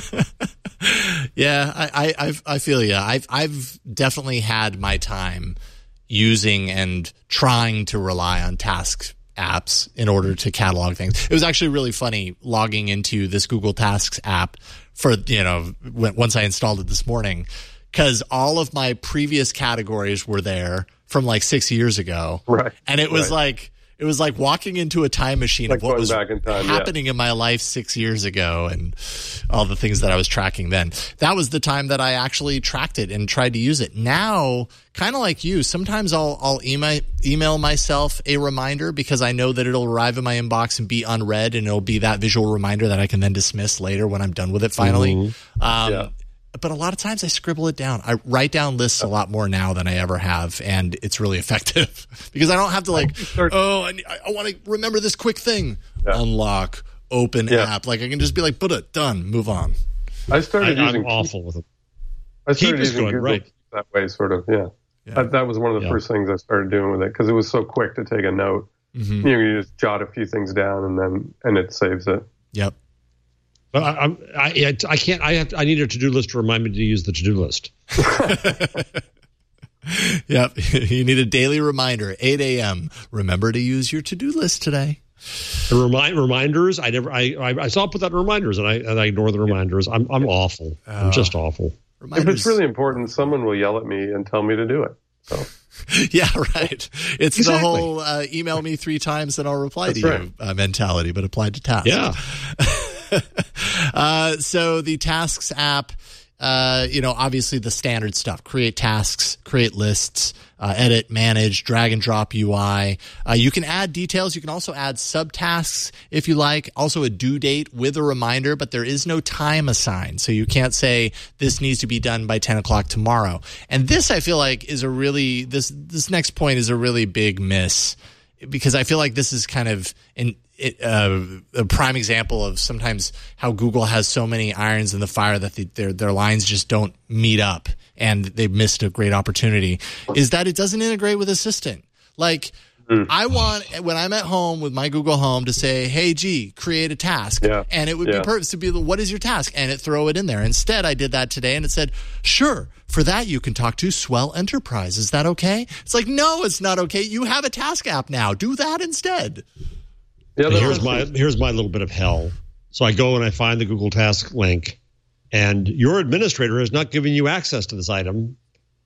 yeah, I feel you. I've definitely had my time using and trying to rely on Tasks apps in order to catalog things. It was actually really funny logging into this Google Tasks app for, once I installed it this morning, because all of my previous categories were there from like 6 years ago. Right. And it was like walking into a time machine of what was happening in my life 6 years ago and all the things that I was tracking then. That was the time that I actually tracked it and tried to use it. Now, kind of like you, sometimes I'll email myself a reminder because I know that it'll arrive in my inbox and be unread, and it'll be that visual reminder that I can then dismiss later when I'm done with it finally. But a lot of times I scribble it down. I write down lists a lot more now than I ever have, and it's really effective because I don't have to I want to remember this quick thing. Unlock, open app. Like I can just be like, put it, done, move on. I started using awful with it. I started using Google that way, sort of. Yeah. That was one of the first things I started doing with it because it was so quick to take a note. You just jot a few things down and it saves it. Yep. But I can't. I need a to-do list to remind me to use the to-do list. Yep. You need a daily reminder. 8 a.m. Remember to use your to-do list today. And reminders. I saw put that in reminders, and I ignore the reminders. I'm awful. I'm just awful. If it's really important, someone will yell at me and tell me to do it. So. Yeah, right. It's the whole email me 3 times and I'll reply to you mentality, but applied to tasks. Yeah. So the Tasks app, obviously the standard stuff: create tasks, create lists, edit, manage, drag and drop UI. You can add details. You can also add subtasks if you like. Also a due date with a reminder, but there is no time assigned. So you can't say this needs to be done by 10 o'clock tomorrow. And this, I feel like, is this next point is a really big miss, because I feel like this is kind of a prime example of sometimes how Google has so many irons in the fire that their lines just don't meet up, and they've missed a great opportunity, is that it doesn't integrate with Assistant. Like, I want, when I'm at home with my Google Home, to say, hey, G, create a task. Yeah. And it would be perfect to be, what is your task? And it throw it in there. Instead, I did that today, and it said, sure, for that you can talk to Swell Enterprise. Is that okay? It's like, no, it's not okay. You have a task app now. Do that instead. Yeah, here's my little bit of hell. So I go and I find the Google Task link, and your administrator has not given you access to this item.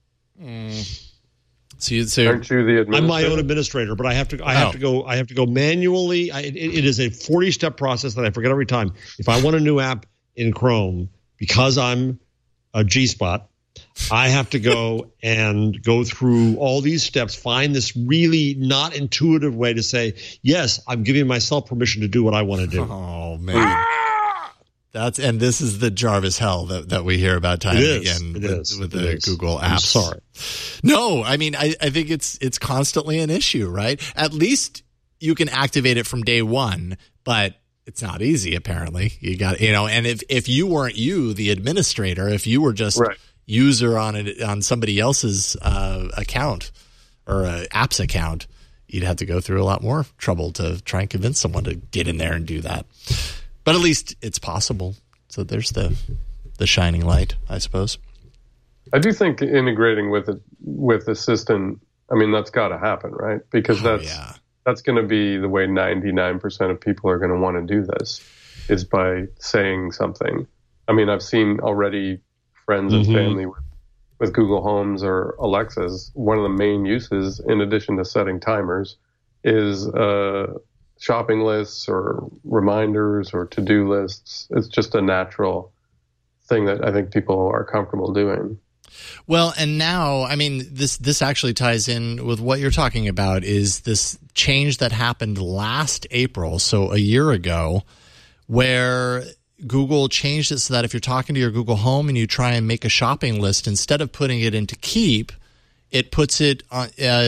So aren't you the administrator? I'm my own administrator, but I have to go manually. It is a 40-step process that I forget every time. If I want a new app in Chrome, because I'm a G-Spot, I have to go and go through all these steps, find this really not intuitive way to say, yes, I'm giving myself permission to do what I want to do. Oh, man. And this is the Jarvis hell that we hear about time and again with the Google apps. I'm sorry. No, I mean, I think it's constantly an issue, right? At least you can activate it from day one, but it's not easy, apparently. You got, and if you weren't the administrator, if you were just user on somebody else's account or app's account, you'd have to go through a lot more trouble to try and convince someone to get in there and do that. But at least it's possible. So there's the shining light, I suppose. I do think integrating with Assistant, I mean, that's got to happen, right? Because that's going to be the way 99% of people are going to want to do this, is by saying something. I mean, I've seen already friends and family with Google Homes or Alexas. One of the main uses, in addition to setting timers, is shopping lists or reminders or to-do lists. It's just a natural thing that I think people are comfortable doing. Well, and now, I mean, this actually ties in with what you're talking about, is this change that happened last April, so a year ago, where Google changed it so that if you're talking to your Google Home and you try and make a shopping list, instead of putting it into Keep, it puts it on.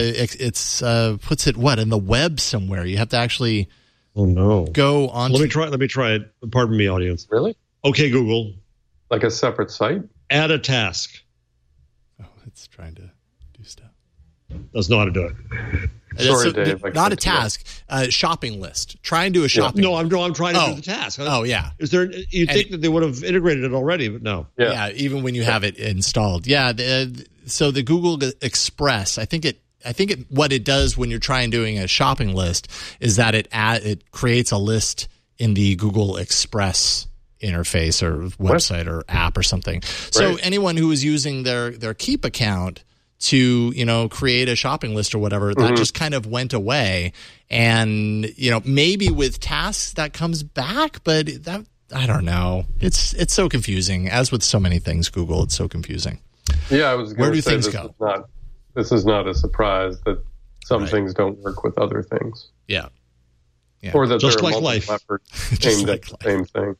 Puts it in the web somewhere. You have to actually. Oh no! Go on. Let me try it. Pardon me, audience. Really? Okay, Google. Like a separate site. Add a task. Oh, it's trying to do stuff. Doesn't know how to do it. Sorry, Dave. Not a task. Shopping list. Try and do a shopping. No, I'm trying to do the task. Oh, yeah. Is there? You'd think that they would have integrated it already, but no. Yeah, even when you have it installed. Yeah. So the Google Express, I think what it does when you're trying doing a shopping list is that it creates a list in the Google Express interface or website or app or something. So anyone who is using their Keep account to, create a shopping list or whatever, that just kind of went away. And, maybe with tasks that comes back, but I don't know. It's so confusing. As with so many things, Google, it's so confusing. Yeah, I was going to say things go? This is not a surprise that some things don't work with other things. Yeah. Or that just there are like life. efforts aimed at the same thing.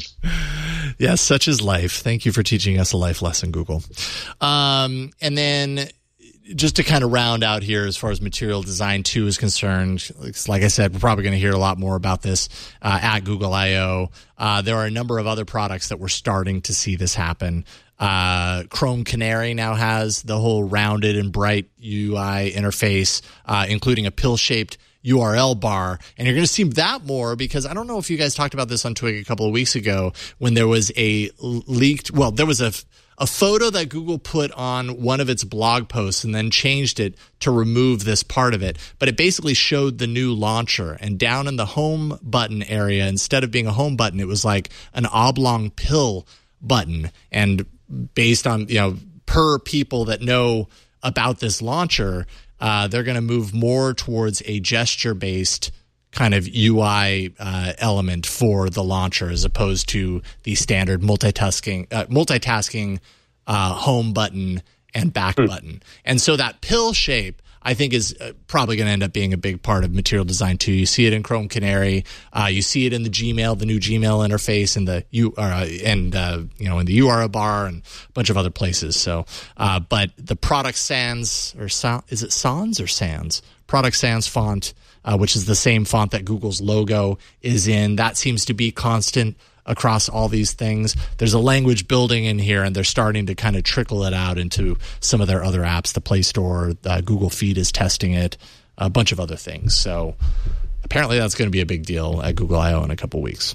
Yes, such is life. Thank you for teaching us a life lesson, Google. And then just to kind of round out here as far as Material Design 2 is concerned, like I said, we're probably going to hear a lot more about this at Google I/O. There are a number of other products that we're starting to see this happen. Chrome Canary now has the whole rounded and bright UI interface, including a pill-shaped URL bar. And you're going to see that more because I don't know if you guys talked about this on Twig a couple of weeks ago when there was a leaked, there was a photo that Google put on one of its blog posts and then changed it to remove this part of it. But it basically showed the new launcher. And down in the home button area, instead of being a home button, it was like an oblong pill button. And based on, per people that know about this launcher, they're going to move more towards a gesture-based kind of UI element for the launcher as opposed to the standard multitasking home button and back button. And so that pill shape, I think, is probably going to end up being a big part of Material Design 2. You see it in Chrome Canary. You see it in the new Gmail interface, and in the URL bar and a bunch of other places. So, but the Product Sans is it Sans or Sans? Product Sans font, which is the same font that Google's logo is in. That seems to be constant across all these things. There's a language building in here, and they're starting to kind of trickle it out into some of their other apps. The Play Store, Google Feed is testing it, a bunch of other things. So apparently that's going to be a big deal at Google I/O in a couple weeks.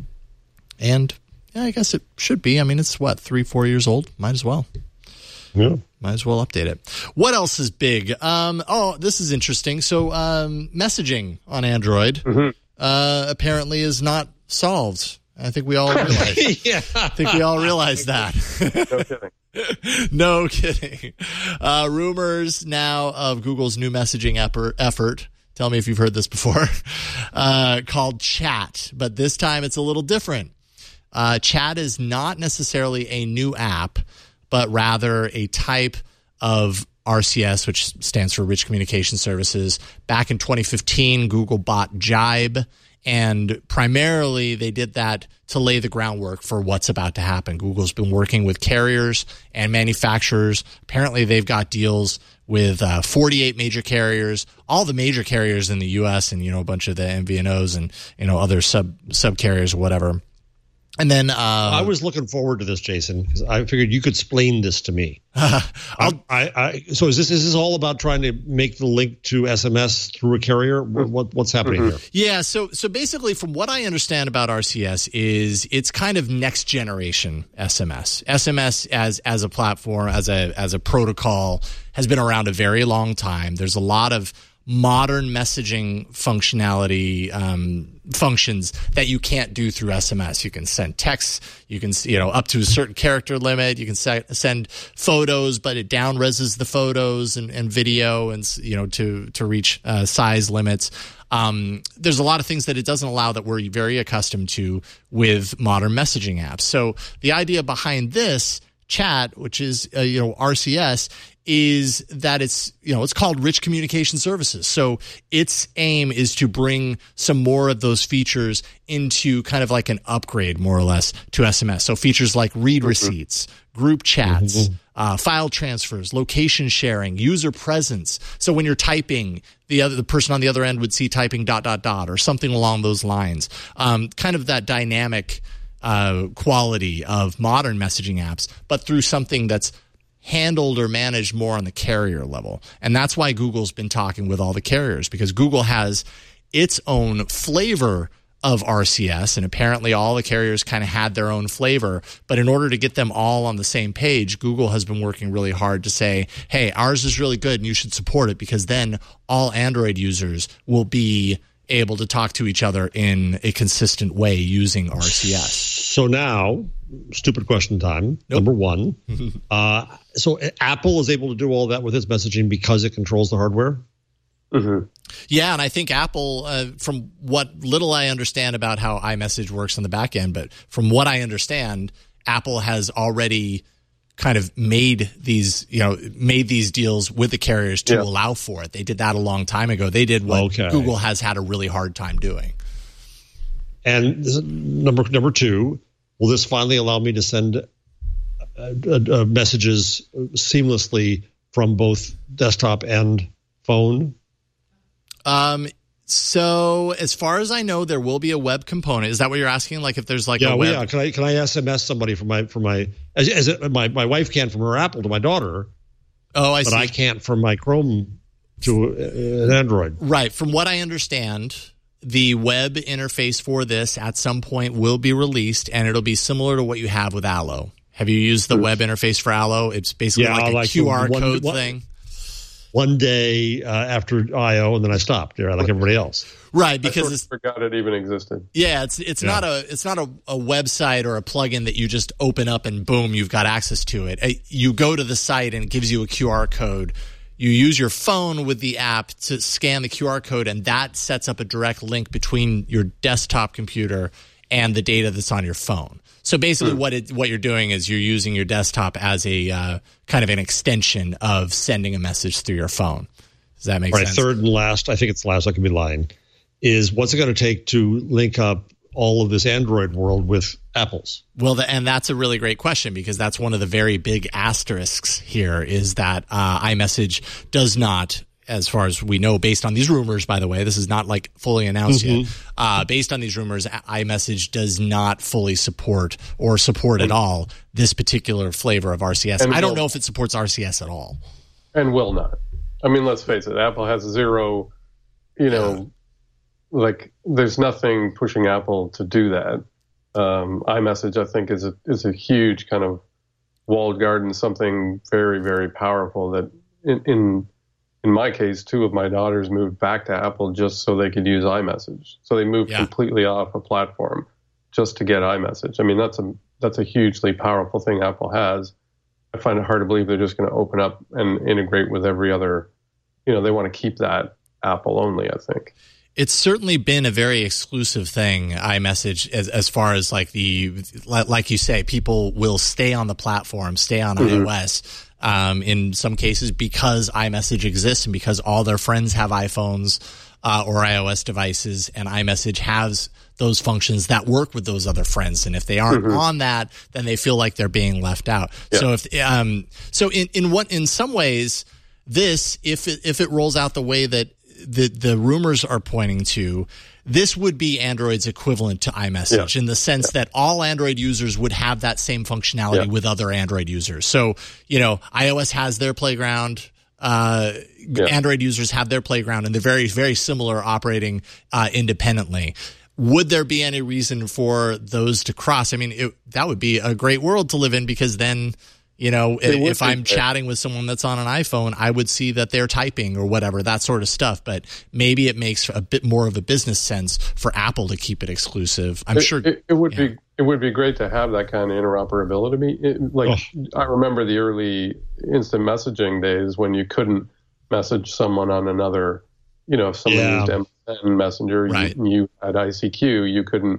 And yeah, I guess it should be. I mean, it's 3-4 years old. Might as well. Yeah. Might as well update it. What else is big? This is interesting. So messaging on Android apparently is not solved. I think we all realize. Yeah. I think we all realize that. No kidding. No kidding. Rumors now of Google's new messaging effort. Tell me if you've heard this before. Called Chat, but this time it's a little different. Chat is not necessarily a new app, but rather a type of RCS, which stands for Rich Communication Services. Back in 2015, Google bought Jibe, and primarily they did that to lay the groundwork for what's about to happen. Google's been working with carriers and manufacturers. Apparently they've got deals with 48 major carriers, all the major carriers in the U.S. and, a bunch of the MVNOs and, other sub carriers or whatever. And then I was looking forward to this, Jason, because I figured you could explain this to me. So is this all about trying to make the link to SMS through a carrier? What's happening here? Yeah, so basically, from what I understand about RCS, is it's kind of next generation SMS. SMS as a platform, as a protocol, has been around a very long time. There's a lot of modern messaging functionality functions that you can't do through SMS. You can send texts, you can up to a certain character limit, you can send photos, but it down reses the photos and video and to reach size limits. There's a lot of things that it doesn't allow that we're very accustomed to with modern messaging apps. So the idea behind this Chat, which is RCS, is that it's called Rich Communication Services. So its aim is to bring some more of those features into kind of like an upgrade, more or less, to SMS. So features like read receipts, group chats, file transfers, location sharing, user presence. So when you're typing, the person on the other end would see typing ... or something along those lines. Kind of that dynamic quality of modern messaging apps, but through something that's handled or managed more on the carrier level. And that's why Google's been talking with all the carriers, because Google has its own flavor of RCS, and apparently all the carriers kind of had their own flavor. But in order to get them all on the same page, Google has been working really hard to say, hey, ours is really good and you should support it, because then all Android users will be able to talk to each other in a consistent way using RCS. So now, stupid question time. Nope. Number one. So Apple is able to do all that with its messaging because it controls the hardware? Mm-hmm. Yeah, and I think Apple, from what little I understand about how iMessage works on the back end, but from what I understand, Apple has already kind of made these deals with the carriers to allow for it. They did that a long time ago. They did what Google has had a really hard time doing. And number two, will this finally allow me to send messages seamlessly from both desktop and phone? So as far as I know, there will be a web component. Is that what you're asking? Like if there's like a web? Yeah. Can I SMS somebody from my wife can from her Apple to my daughter? Oh, I see. But I can't from my Chrome to an Android. Right. From what I understand, the web interface for this at some point will be released, and it'll be similar to what you have with Allo. Have you used the web interface for Allo? It's basically like a QR code thing. One day after I/O, and then I stopped. Like everybody else. Right, because I forgot it even existed. Yeah, it's not a website or a plugin that you just open up and boom, you've got access to it. You go to the site and it gives you a QR code. You use your phone with the app to scan the QR code, and that sets up a direct link between your desktop computer and the data that's on your phone. So basically what you're doing is you're using your desktop as a kind of an extension of sending a message through your phone. Does that make sense? Third and last, I think it's last, I could be lying, is what's it going to take to link up all of this Android world with Apple's? Well, and that's a really great question, because that's one of the very big asterisks here is that iMessage does not, as far as we know, based on these rumors, by the way, this is not like fully announced yet. Based on these rumors, iMessage does not fully support or support at all this particular flavor of RCS. And I don't know if it supports RCS at all. And will not. I mean, let's face it, Apple has zero, like there's nothing pushing Apple to do that. iMessage, I think, is a huge kind of walled garden, something very, very powerful that in my case, 2 of my daughters moved back to Apple just so they could use iMessage. So they moved completely off a platform just to get iMessage. I mean, that's a hugely powerful thing Apple has. I find it hard to believe they're just going to open up and integrate with every other. They want to keep that Apple only, I think. It's certainly been a very exclusive thing, iMessage, as far as like you say, people will stay on the platform, stay on iOS. In some cases, because iMessage exists and because all their friends have iPhones or iOS devices, and iMessage has those functions that work with those other friends. And if they aren't on that, then they feel like they're being left out. Yeah. So in some ways, this, if it rolls out the way that the rumors are pointing to, this would be Android's equivalent to iMessage in the sense that all Android users would have that same functionality with other Android users. So, iOS has their playground, Android users have their playground, and they're very, very similar, operating independently. Would there be any reason for those to cross? I mean, that would be a great world to live in, because then, if I'm chatting with someone that's on an iPhone, I would see that they're typing or whatever, that sort of stuff. But maybe it makes a bit more of a business sense for Apple to keep it exclusive. I'm sure it would be great to have that kind of interoperability. I remember the early instant messaging days when you couldn't message someone on another. If someone used MSN Messenger, you had ICQ, you couldn't,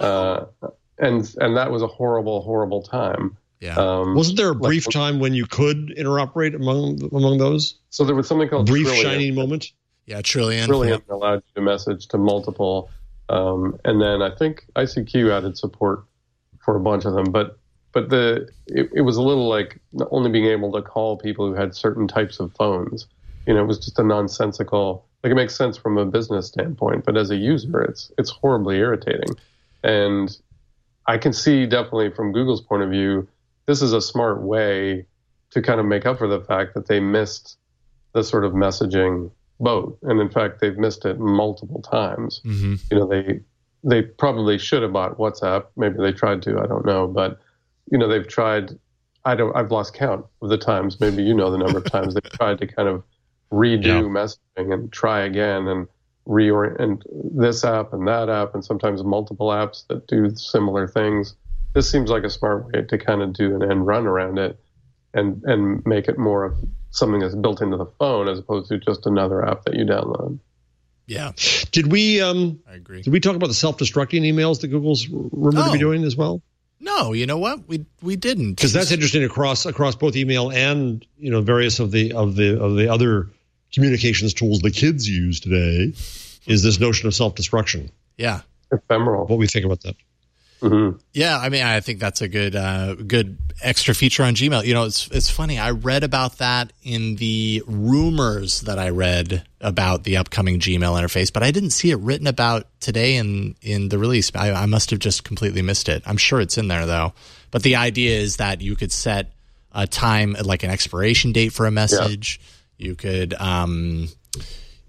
and that was a horrible, horrible time. Yeah. Wasn't there a brief time when you could interoperate among those? So there was something called brief Trillian. Shining moment. Yeah, Trillian. Trillian allowed you to message to multiple, and then I think ICQ added support for a bunch of them. But it was a little like only being able to call people who had certain types of phones. It was just a nonsensical. Like, it makes sense from a business standpoint, but as a user, it's horribly irritating. And I can see definitely from Google's point of view, this is a smart way to kind of make up for the fact that they missed the sort of messaging boat. And in fact, they've missed it multiple times. They probably should have bought WhatsApp. Maybe they tried to, I don't know. But, they've tried, I've lost count of the times. Maybe the number of times they've tried to kind of redo messaging and try again and reorient this app and that app, and sometimes multiple apps that do similar things. This seems like a smart way to kind of do an end run around it and make it more of something that's built into the phone as opposed to just another app that you download. Yeah. Did we? I agree. Did we talk about the self-destructing emails that Google's rumored to be doing as well? No, you know what? We didn't, because that's interesting across both email and various of the other communications tools the kids use today. Is this notion of self-destruction? Yeah. Ephemeral. What do we think about that? Mm-hmm. Yeah, I mean, I think that's a good extra feature on Gmail. It's funny. I read about that in the rumors that I read about the upcoming Gmail interface, but I didn't see it written about today in the release. I must have just completely missed it. I'm sure it's in there though. But the idea is that you could set a time, like an expiration date for a message. Yeah. You could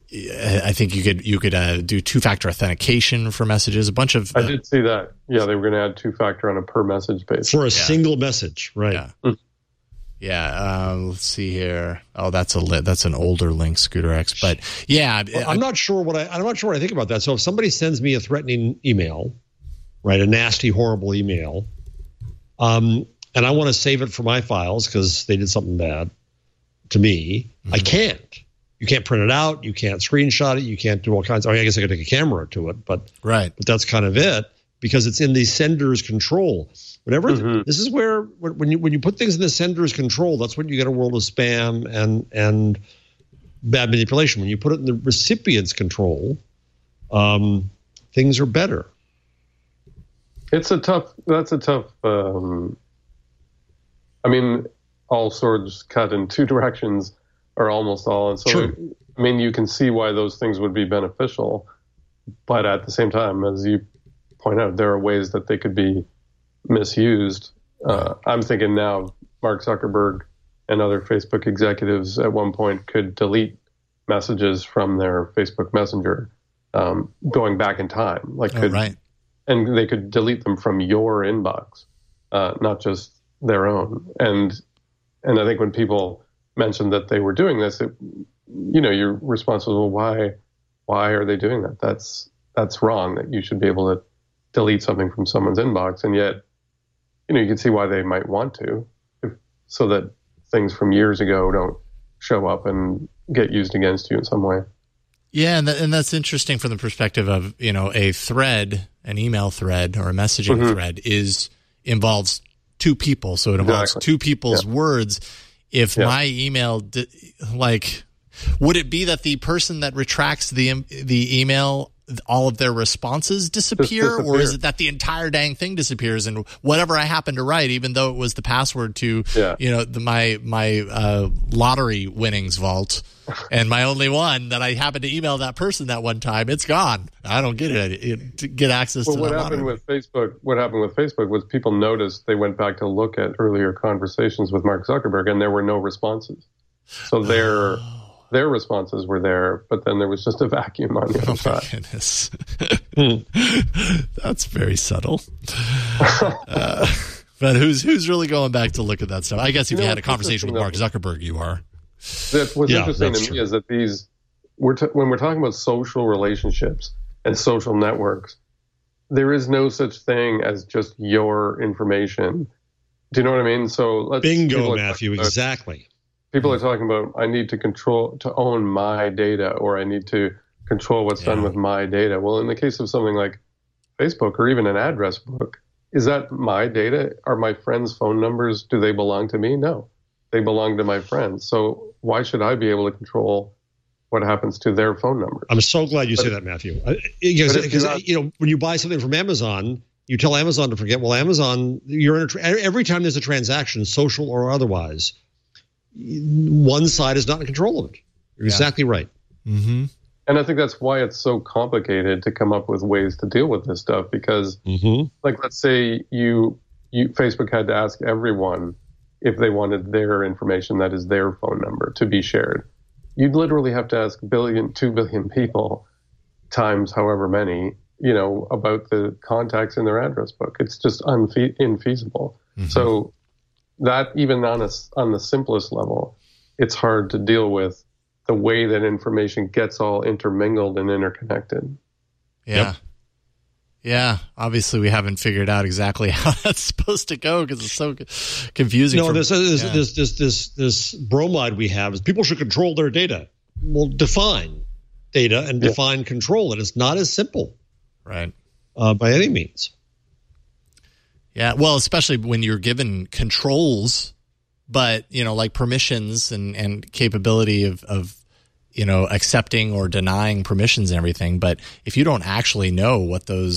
I think you could do two-factor authentication for messages. A bunch of I did see that. Yeah, they were going to add two-factor on a per message basis for a single message, right? Yeah. Yeah, let's see here. Oh, that's an older link, Scooter X. But yeah, I'm not sure what I think about that. So if somebody sends me a threatening email, right, a nasty, horrible email, and I want to save it for my files because they did something bad to me, I can't. You can't print it out. You can't screenshot it. You can't do all kinds. I guess I could take a camera to it, but that's kind of it because it's in the sender's control. Whenever this is where when you put things in the sender's control, that's when you get a world of spam and bad manipulation. When you put it in the recipient's control, things are better. That's a tough. I mean, all swords cut in two directions, or almost all. And so, True. I mean, you can see why those things would be beneficial, but at the same time, as you point out, there are ways that they could be misused. I'm thinking now Mark Zuckerberg and other Facebook executives at one point could delete messages from their Facebook Messenger going back in time. And they could delete them from your inbox, not just their own. And I think when people mentioned that they were doing this, your response was, well, why are they doing that? That's wrong, that you should be able to delete something from someone's inbox. And yet, you can see why they might want to, so that things from years ago don't show up and get used against you in some way. Yeah, and that's interesting from the perspective of, a thread, an email thread or a messaging thread involves two people. So it involves two people's words. If my email, would it be that the person that retracts the email, all of their responses disappear, or is it that the entire dang thing disappears and whatever I happen to write, even though it was the password to my lottery winnings vault and my only one that I happened to email that person that one time, it's gone. I don't get it. Get access to what happened with Facebook. What happened with Facebook was people noticed, they went back to look at earlier conversations with Mark Zuckerberg, and there were no responses. So their responses were there, but then there was just a vacuum on the other side. Goodness. That's very subtle. But who's really going back to look at that stuff? I guess if you had a conversation with Mark Zuckerberg, you are. What's interesting to me is that when we're talking about social relationships and social networks, there is no such thing as just your information. Do you know what I mean? So bingo, Matthew, exactly. People are talking about, I need to own my data, or I need to control what's done with my data. Well, in the case of something like Facebook or even an address book, is that my data? Are my friends' phone numbers, do they belong to me? No, they belong to my friends. So why should I be able to control what happens to their phone numbers? I'm so glad you say that, Matthew. Because when you buy something from Amazon, you tell Amazon to forget. Well, Amazon, every time there's a transaction, social or otherwise, one side is not in control of it. You're exactly right. Mm-hmm. And I think that's why it's so complicated to come up with ways to deal with this stuff, because let's say Facebook had to ask everyone if they wanted their information, that is their phone number, to be shared. You'd literally have to ask 2 billion people times however many, about the contacts in their address book. It's just infeasible. Mm-hmm. So that, even on the simplest level, it's hard to deal with the way that information gets all intermingled and interconnected. Yeah. Yep. Yeah. Obviously, we haven't figured out exactly how that's supposed to go because it's so confusing. No, this bromide we have is people should control their data. Well, define data and define control, and it's not as simple, right? By any means. Yeah, well, especially when you're given controls, but like permissions and capability of accepting or denying permissions and everything. But if you don't actually know what those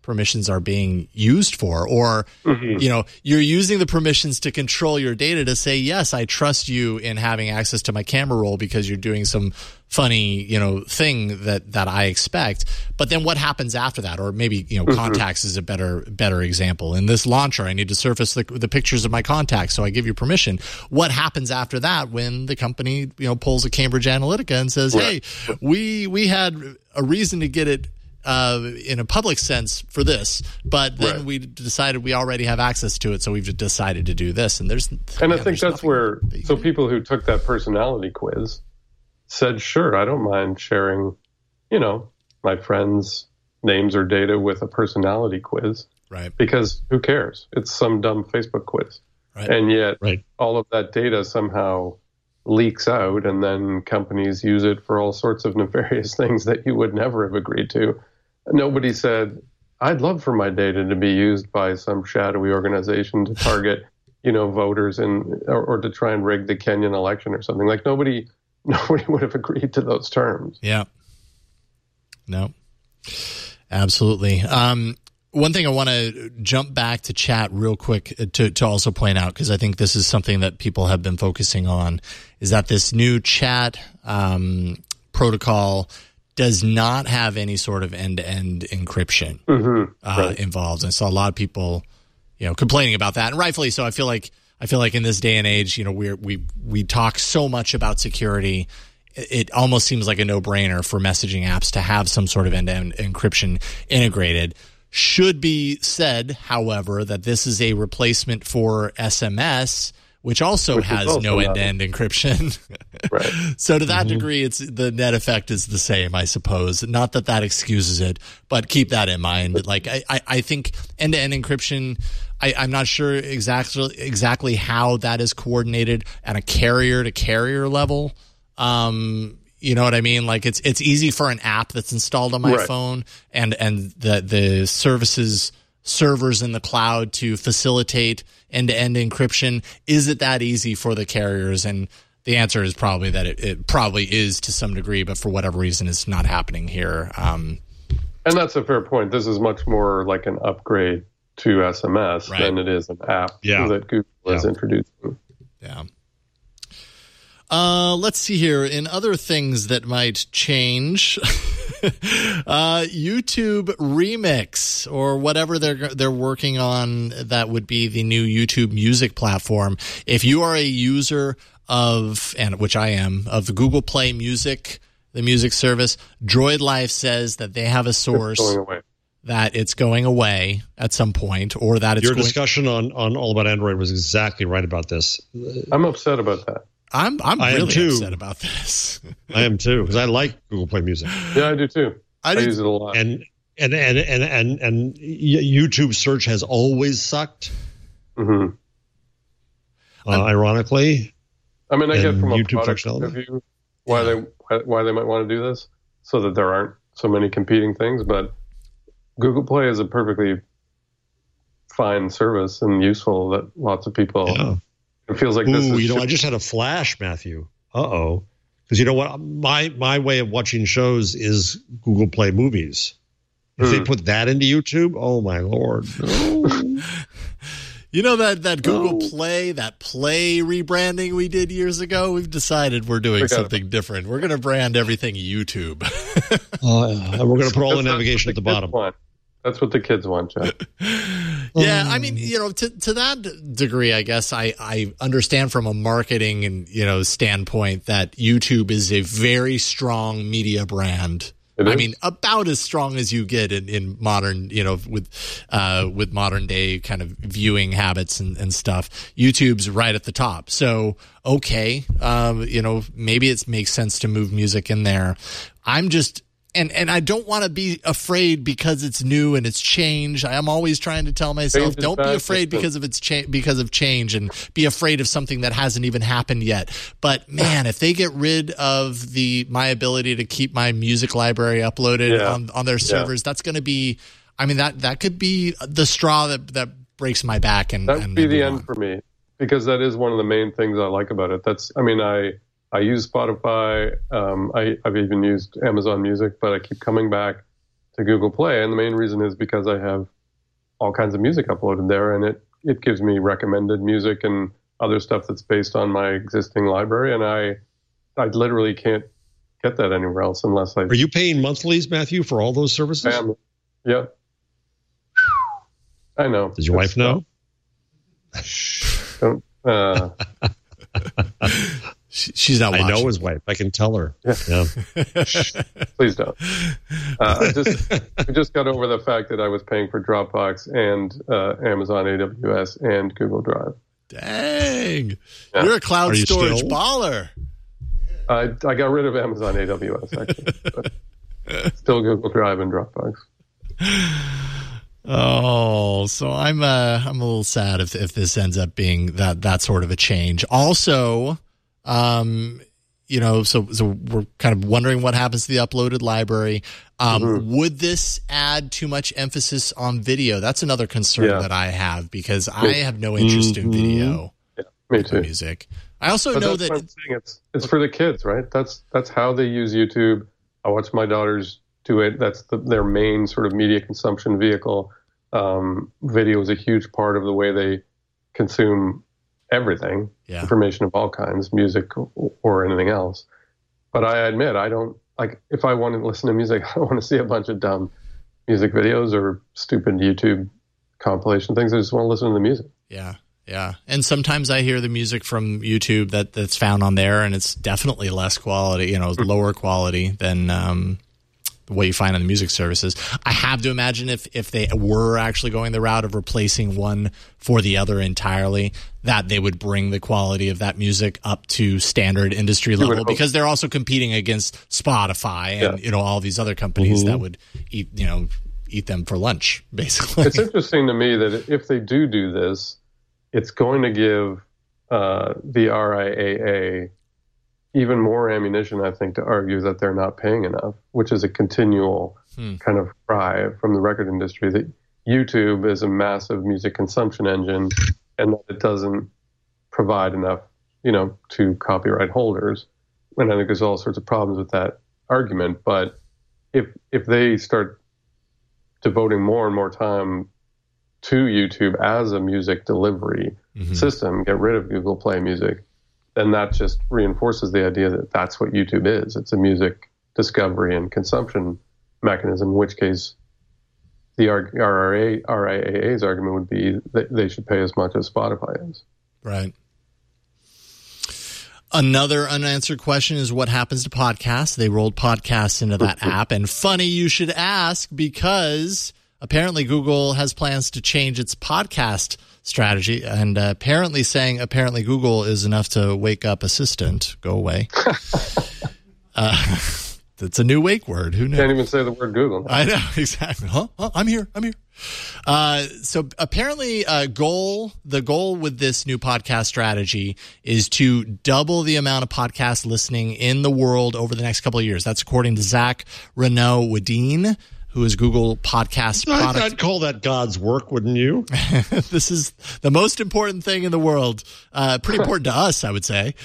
permissions are being used for, or you're using the permissions to control your data to say, yes, I trust you in having access to my camera roll because you're doing some funny thing that I expect. But then what happens after that? Or maybe contacts is a better example. In this launcher, I need to surface the pictures of my contacts, so I give you permission. What happens after that when the company pulls a Cambridge Analytica and says, hey, we had a reason to get it in a public sense for this, but then we decided we already have access to it, so we've decided to do this. And I think that's where people who took that personality quiz said, sure, I don't mind sharing, my friends' names or data with a personality quiz, right? Because who cares? It's some dumb Facebook quiz, right? And yet, all of that data somehow leaks out, and then companies use it for all sorts of nefarious things that you would never have agreed to. Nobody said, I'd love for my data to be used by some shadowy organization to target, voters or to try and rig the Kenyan election or something. Like nobody would have agreed to those terms. Yeah. No, absolutely. One thing I want to jump back to chat real quick to also point out, because I think this is something that people have been focusing on, is that this new chat protocol does not have any sort of end-to-end encryption involved. And I saw a lot of people, complaining about that, and rightfully so. I feel like in this day and age, we talk so much about security. It almost seems like a no-brainer for messaging apps to have some sort of end-to-end encryption integrated. Should be said, however, that this is a replacement for SMS, which also has no end-to-end encryption. Right. So to that degree, the net effect is the same, I suppose. Not that excuses it, but keep that in mind. Like I think end-to-end encryption, I'm not sure exactly how that is coordinated at a carrier-to-carrier level. You know what I mean? Like it's easy for an app that's installed on my phone and the servers in the cloud to facilitate end-to-end encryption. Is it that easy for the carriers? And the answer is probably that it probably is to some degree, but for whatever reason, it's not happening here. And that's a fair point. This is much more like an upgrade to SMS than it is an app that Google is introducing. Yeah. Let's see here. In other things that might change, YouTube Remix, or whatever they're working on, that would be the new YouTube Music platform. If you are a user which I am, of the Google Play Music, the music service, Droid Life says that they have a source that it's going away at some point, or that it's discussion on All About Android was exactly right about this. I'm upset about that. I'm really upset about this. I am too, because I like Google Play Music. Yeah, I do too. I use it a lot. And YouTube search has always sucked. Ironically, I mean, I get from a YouTube product point of view why they might want to do this, so that there aren't so many competing things. But Google Play is a perfectly fine service and useful that lots of people. Yeah. It feels like this is. I just had a flash, Matthew. Because you know what, my way of watching shows is Google Play Movies. If they put that into YouTube, oh my Lord! No. You know that Google Play, that Play rebranding we did years ago? We've decided we're doing something different. We're going to brand everything YouTube. And we're going to put all the navigation at the bottom. That's what the kids want, Jeff. Yeah, I mean, to that degree, I guess I understand from a marketing and standpoint that YouTube is a very strong media brand. I mean, about as strong as you get in modern, with modern day kind of viewing habits and stuff. YouTube's right at the top. So, okay, maybe it makes sense to move music in there. I'm just, and I don't want to be afraid because it's new and it's change. I'm always trying to tell myself, don't be afraid because of because of change, and be afraid of something that hasn't even happened yet. But man, if they get rid of my ability to keep my music library uploaded on their servers, that's going to be, I mean, that could be the straw that breaks my back. And that would be the end for me, because that is one of the main things I like about it. I use Spotify. I've even used Amazon Music, but I keep coming back to Google Play. And the main reason is because I have all kinds of music uploaded there, and it gives me recommended music and other stuff that's based on my existing library. And I literally can't get that anywhere else unless I... Are you paying monthlies, Matthew, for all those services? I am. Yeah. I know. Does your wife know? Don't, she's not watching. I know his wife. I can tell her. Yeah. Please don't. We just got over the fact that I was paying for Dropbox and Amazon AWS and Google Drive. Dang. Yeah. You're a cloud storage still? baller. I got rid of Amazon AWS, actually. But still Google Drive and Dropbox. Oh, so I'm a little sad if this ends up being that sort of a change. Also, so we're kind of wondering what happens to the uploaded library. Would this add too much emphasis on video? That's another concern that I have, because I have no interest in video. Yeah, me too. Music. I also but know that's that what I'm saying. It's for the kids, right? That's how they use YouTube. I watch my daughters do it. That's their main sort of media consumption vehicle. Video is a huge part of the way they consume everything, information of all kinds, music or anything else. But I admit, I don't like, if I want to listen to music, I don't want to see a bunch of dumb music videos or stupid YouTube compilation things. I just want to listen to the music. Yeah. Yeah. And sometimes I hear the music from YouTube that's found on there, and it's definitely less quality, lower quality than what you find on the music services. I have to imagine if they were actually going the route of replacing one for the other entirely, that they would bring the quality of that music up to standard industry level, because they're also competing against Spotify and all these other companies that would eat them for lunch, basically. It's interesting to me that if they do this, it's going to give the RIAA even more ammunition, I think, to argue that they're not paying enough, which is a continual kind of cry from the record industry that YouTube is a massive music consumption engine and that it doesn't provide enough, to copyright holders. And I think there's all sorts of problems with that argument. But if they start devoting more and more time to YouTube as a music delivery system, get rid of Google Play Music, then that just reinforces the idea that that's what YouTube is. It's a music discovery and consumption mechanism, in which case the RIAA's argument would be that they should pay as much as Spotify is. Right. Another unanswered question is what happens to podcasts? They rolled podcasts into that app. And funny you should ask, because apparently Google has plans to change its podcast strategy, and apparently Google is enough to wake up Assistant. Go away. That's a new wake word. Who knew? Can't even say the word Google now. I know, exactly. Huh? I'm here. So apparently the goal with this new podcast strategy is to double the amount of podcast listening in the world over the next couple of years. That's according to Zach Renaud-Wadine, who is Google Podcast product. I'd call that God's work, wouldn't you? This is the most important thing in the world. Pretty important to us, I would say.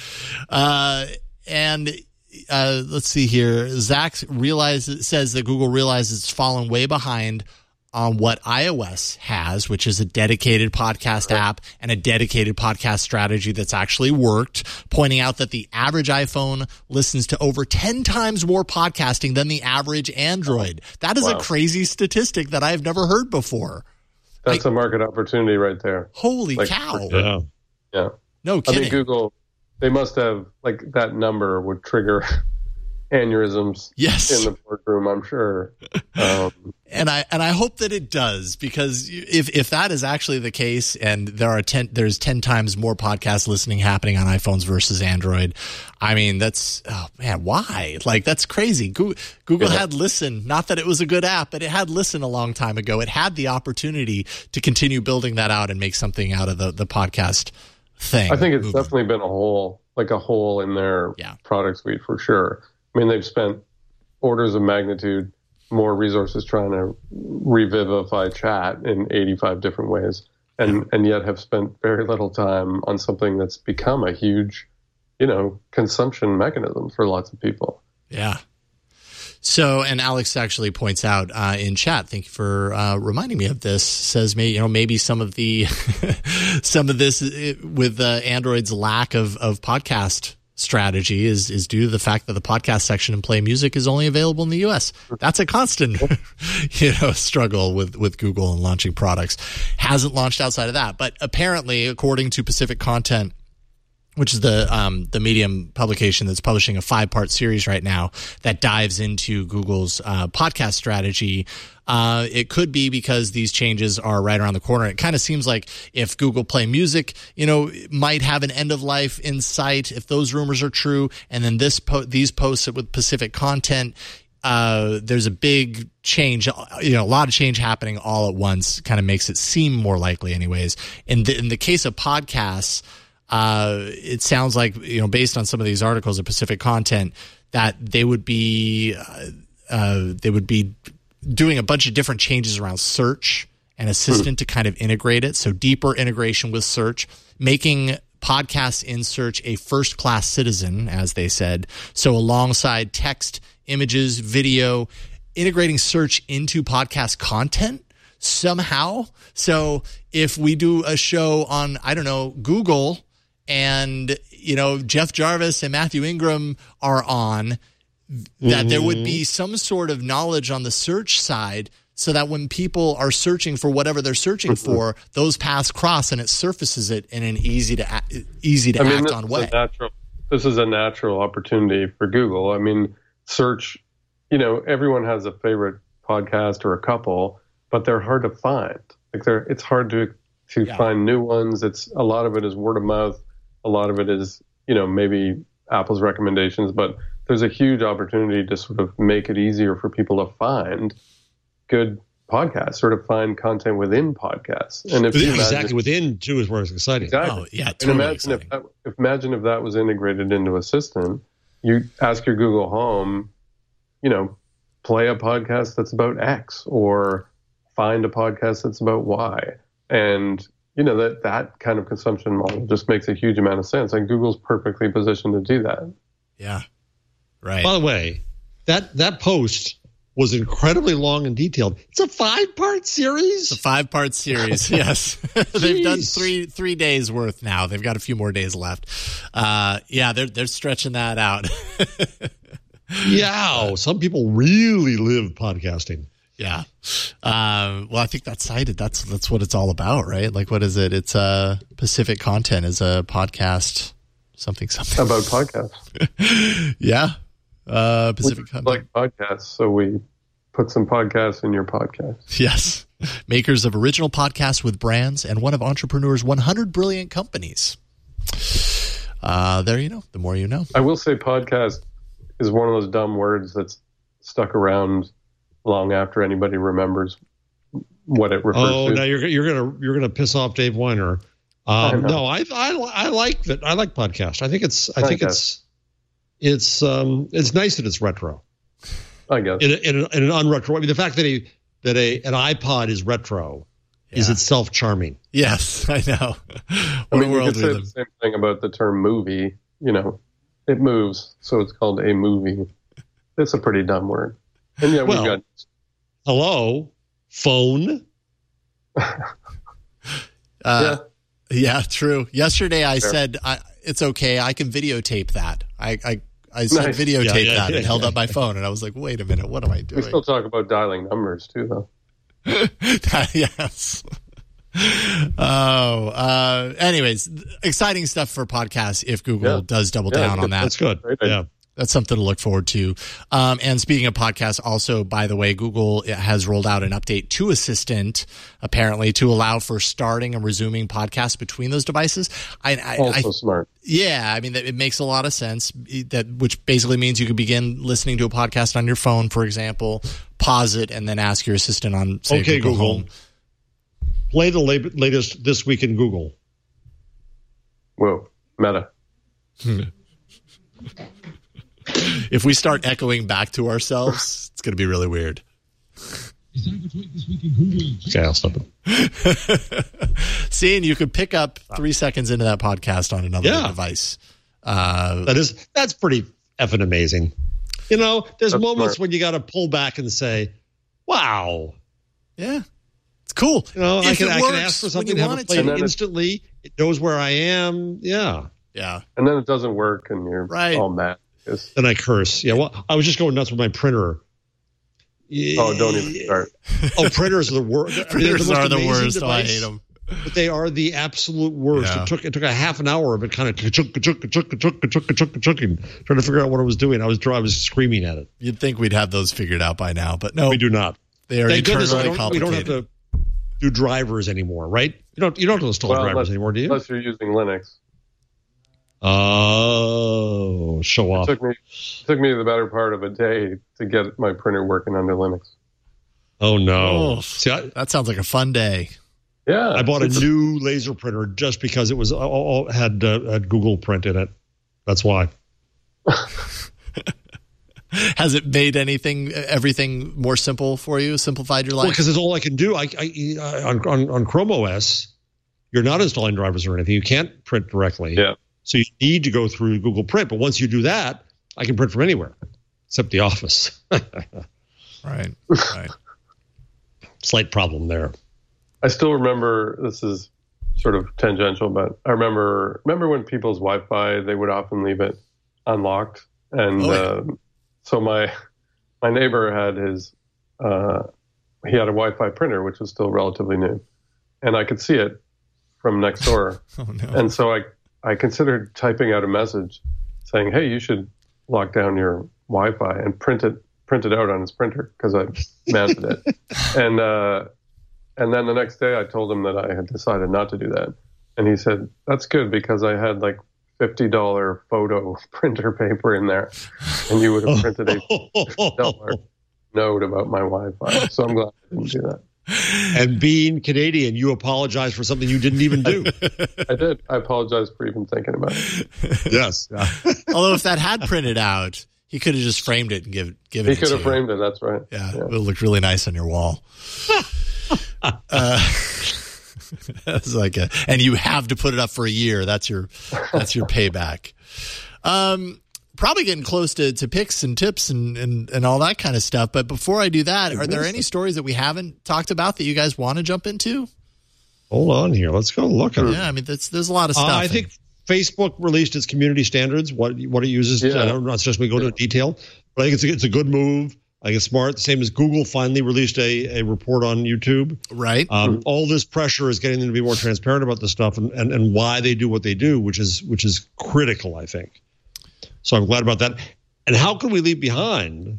Let's see here. Zach says that Google realizes it's fallen way behind on what iOS has, which is a dedicated podcast app and a dedicated podcast strategy that's actually worked, pointing out that the average iPhone listens to over 10 times more podcasting than the average Android. That is a crazy statistic that I've never heard before. That's a market opportunity right there. Holy cow. Yeah. No kidding. I mean, Google, they must have, that number would trigger aneurysms in the boardroom, I'm sure. And I hope that it does, because if that is actually the case, and there's 10 times more podcast listening happening on iPhones versus Android, I mean, why? That's crazy. Google had Listen, not that it was a good app, but it had Listen a long time ago. It had the opportunity to continue building that out and make something out of the podcast thing. I think it's definitely been a hole in their product suite for sure. I mean, they've spent orders of magnitude more resources trying to revivify chat in 85 different ways, and yet have spent very little time on something that's become a huge, consumption mechanism for lots of people. Yeah. So, and Alex actually points out in chat, thank you for reminding me of this, says maybe some of the some of this with Android's lack of podcast strategy is due to the fact that the podcast section in Play Music is only available in the US. That's a constant struggle with Google and launching products. Hasn't launched outside of that, but apparently, according to Pacific Content, which is the Medium publication that's publishing a 5-part series right now that dives into Google's podcast strategy. It could be because these changes are right around the corner. It kind of seems like if Google Play Music, might have an end of life in sight, if those rumors are true, and then these posts with Pacific Content, there's a big change, a lot of change happening all at once, kind of makes it seem more likely anyways. In the case of podcasts, it sounds like, based on some of these articles of Pacific Content, that they would be doing a bunch of different changes around search and assistant to kind of integrate it. So deeper integration with search, making podcasts in search a first-class citizen, as they said. So alongside text, images, video, integrating search into podcast content somehow. So if we do a show on, Google, and Jeff Jarvis and Matthew Ingram are on, that there would be some sort of knowledge on the search side, so that when people are searching for whatever they're searching for, those paths cross and it surfaces it in an easy to act on way. This is a natural opportunity for Google. I mean, search. Everyone has a favorite podcast or a couple, but they're hard to find. It's hard to find new ones. A lot of it is word of mouth. A lot of it is, maybe Apple's recommendations, but there's a huge opportunity to sort of make it easier for people to find good podcasts, sort of find content within podcasts. And if within too is where it's exciting. Exactly. Oh, yeah, totally. And imagine if that was integrated into Assistant. You ask your Google Home, play a podcast that's about X, or find a podcast that's about Y. And that kind of consumption model just makes a huge amount of sense. And Google's perfectly positioned to do that. Yeah. Right. By the way, that post was incredibly long and detailed. It's a 5-part series. It's a 5-part series. Yes. They've done three days worth now. They've got a few more days left. They're stretching that out. Yeah. Some people really live podcasting. Yeah. Well, I think that's cited. That's what it's all about, right? Like, what is it? It's Pacific Content is a podcast, something. About podcasts. Yeah. Pacific Content. Like podcasts. So we put some podcasts in your podcast. Yes. Makers of original podcasts with brands and one of Entrepreneur's 100 brilliant companies. There you know. The more you know. I will say podcast is one of those dumb words that's stuck around long after anybody remembers what it refers to. Oh, now you're gonna piss off Dave Weiner. No, I like that. I like podcast. I think it's nice that it's retro. I guess in an unretro. I mean, the fact that an iPod is retro is itself charming. Yes, I know. You could say the same thing about the term movie. It moves, so it's called a movie. It's a pretty dumb word. And we've got hello, phone. Yeah, true. Yesterday I said it's okay. I can videotape that. I said nice. Videotape that and held up my phone, and I was like, wait a minute, what am I doing? We still talk about dialing numbers too, though. Yes. Anyways, exciting stuff for podcasts if Google does double down on that. That's good. Yeah. That's something to look forward to. And speaking of podcasts, also, by the way, Google has rolled out an update to Assistant, apparently, to allow for starting and resuming podcasts between those devices. Smart. Yeah, I mean, it makes a lot of sense, which basically means you could begin listening to a podcast on your phone, for example, pause it, and then ask your Assistant on, say, Google Home. Play the latest This Week in Google. Whoa, meta. If we start echoing back to ourselves, it's going to be really weird. Okay, I'll stop it. See, and you could pick up 3 seconds into that podcast on another device. That's pretty effing amazing. You know, there's That's moments smart. when you got to pull back and say, wow. Yeah. It's cool. You know, I If can it ask works for when something you to have want it it played to. And then instantly. It knows where I am. Yeah. Yeah. And then it doesn't work, and you're Right. all mad. It's- Then I curse. Yeah. Well, I was just going nuts with my printer. Oh, don't even start. Oh, printers are the worst. Printers are the worst. Oh, I hate them. But they are the absolute worst. Yeah. It took a half an hour of it kind of trying to figure out what I was doing. I was screaming at it. You'd think we'd have those figured out by now, but no, We do not. they are Thank goodness eternally we complicated. don't have to do drivers anymore, right? You don't have to install drivers unless, anymore, do you? unless you're using Linux. Oh, show It off. took me the better part of a day to get my printer working under Linux. Oh no! Oh, See, that sounds like a fun day. Yeah, I bought a it's- new laser printer just because it was had Google Print in it. That's why. Has it made everything more simple for you? Simplified your Well, life? because it's all I can do. On Chrome OS, you're not installing drivers or anything. You can't print directly. Yeah. So you need to go through Google Print. But once you do that, I can print from anywhere, except the office. Right. Slight problem there. I still remember, this is sort of tangential, but I remember when people's Wi-Fi, they would often leave it unlocked. And so my neighbor had he had a Wi-Fi printer, which was still relatively new. And I could see it from next door. Oh no. And so I considered typing out a message saying, hey, you should lock down your Wi-Fi and print it out on his printer because I mounted it. And then the next day I told him that I had decided not to do that. And he said, that's good because I had like $50 photo printer paper in there and you would have printed a $50 note about my Wi-Fi. So I'm glad I didn't do that. And being Canadian, you apologize for something you didn't even do. I did. I apologize for even thinking about it. Yes. Although if that had printed out, he could have just framed it and given it He to could have you. framed it. That's right. Yeah, it would look really nice on your wall. That's like and you have to put it up for a year. That's your payback. Probably getting close to picks and tips and all that kind of stuff. But before I do that, are there any stories that we haven't talked about that you guys want to jump into? Hold on here. Let's go look at it. Yeah, I mean, there's a lot of stuff. I think Facebook released its community standards, what it uses. Yeah. I don't know, it's just we go into detail, but I think it's a good move. I think it's smart. Same as Google finally released a report on YouTube. Right. All this pressure is getting them to be more transparent about this stuff and why they do what they do, which is critical, I think. So I'm glad about that. And how can we leave behind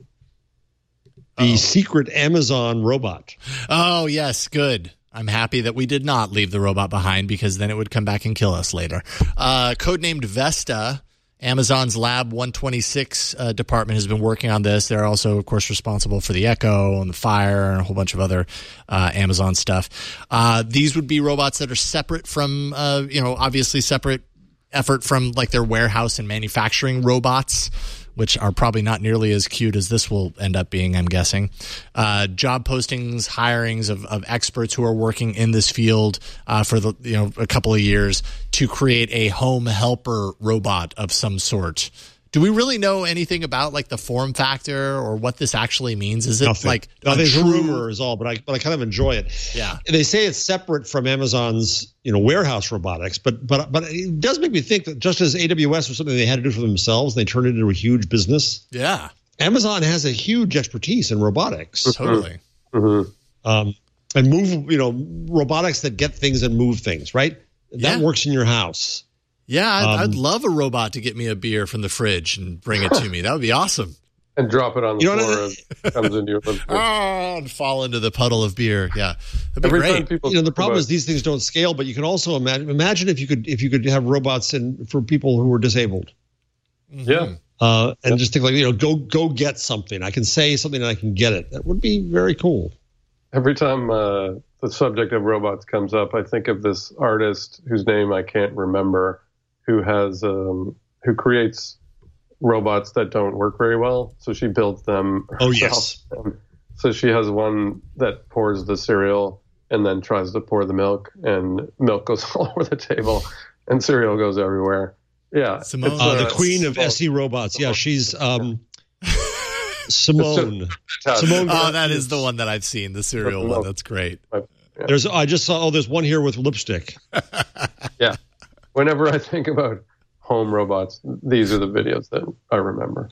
the secret Amazon robot? Oh, yes. Good. I'm happy that we did not leave the robot behind because then it would come back and kill us later. Codenamed Vesta, Amazon's Lab 126 department has been working on this. They're also, of course, responsible for the Echo and the Fire and a whole bunch of other Amazon stuff. These would be robots that are separate from, obviously separate effort from like their warehouse and manufacturing robots, which are probably not nearly as cute as this will end up being, I'm guessing. Job postings, hirings of experts who are working in this field for a couple of years to create a home helper robot of some sort. Do we really know anything about like the form factor or what this actually means? Is it Nothing. Nothing's a rumor is all, but I kind of enjoy it. Yeah. They say it's separate from Amazon's warehouse robotics, but it does make me think that just as AWS was something they had to do for themselves, they turned it into a huge business. Yeah. Amazon has a huge expertise in robotics. Totally. And move robotics that get things and move things, right? That works in your house. Yeah, I'd love a robot to get me a beer from the fridge and bring it to me. That would be awesome. And drop it on the floor as it comes into your living room. And fall into the puddle of beer. Yeah, that'd be Every great. time people The problem is these things don't scale, but you can also imagine if you could have robots for people who are disabled. Yeah. And just think like, go get something. I can say something and I can get it. That would be very cool. Every time the subject of robots comes up, I think of this artist whose name I can't remember, who creates robots that don't work very well. So she builds them herself. Oh, yes. So she has one that pours the cereal and then tries to pour the milk, and milk goes all over the table and cereal goes everywhere. Yeah. Simone. The queen of SE robots. Yeah, she's Simone. Fantastic. Simone. Oh, that is the one that I've seen, the cereal one. That's great. Yeah. I just saw. There's one here with lipstick. Yeah. Whenever I think about home robots, these are the videos that I remember.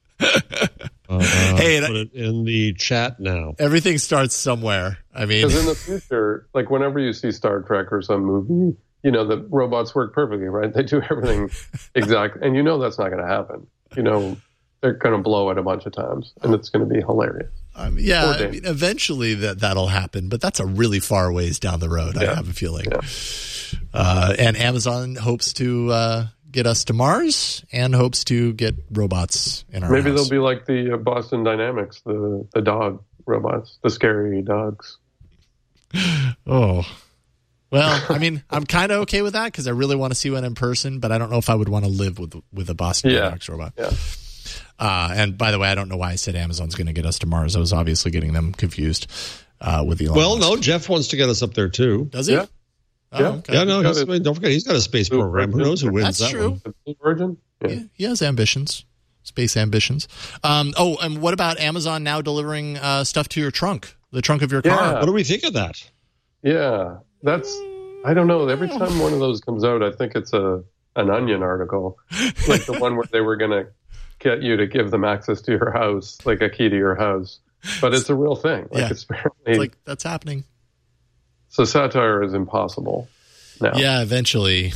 Hey, put it in the chat now. Everything starts somewhere. I mean, Because in the future, like whenever you see Star Trek or some movie, you know, the robots work perfectly, right? They do everything exactly. And you know that's not going to happen. You know, they're going to blow it a bunch of times, and it's going to be hilarious. yeah, I mean, eventually that'll happen, but that's a really far ways down the road, Yeah. I have a feeling. Yeah. And Amazon hopes to get us to Mars and hopes to get robots in our Maybe house. they'll be like the Boston Dynamics, the dog robots, the scary dogs. Oh. Well, I mean, I'm kind of okay with that because I really want to see one in person, but I don't know if I would want to live with a Boston Dynamics robot. Yeah. And by the way, I don't know why I said Amazon's going to get us to Mars. I was obviously getting them confused with Elon Well, Musk. no, Jeff wants to get us up there too. Does he? Yeah. Oh, Yeah. okay. Yeah, no, Got it. don't forget he's got a space program. Who knows who wins That's that true. one? The Blue Virgin? Yeah. Yeah, he has ambitions, space ambitions. And what about Amazon now delivering stuff to your trunk, the trunk of your car? Yeah. What do we think of that? Yeah. That's, I don't know. Every time one of those comes out, I think it's an Onion article, like the one where they were going to get you to give them access to your house, like a key to your house. But it's a real thing. Like Yeah. it's apparently, It's like that's happening. so satire is impossible now. Yeah, eventually.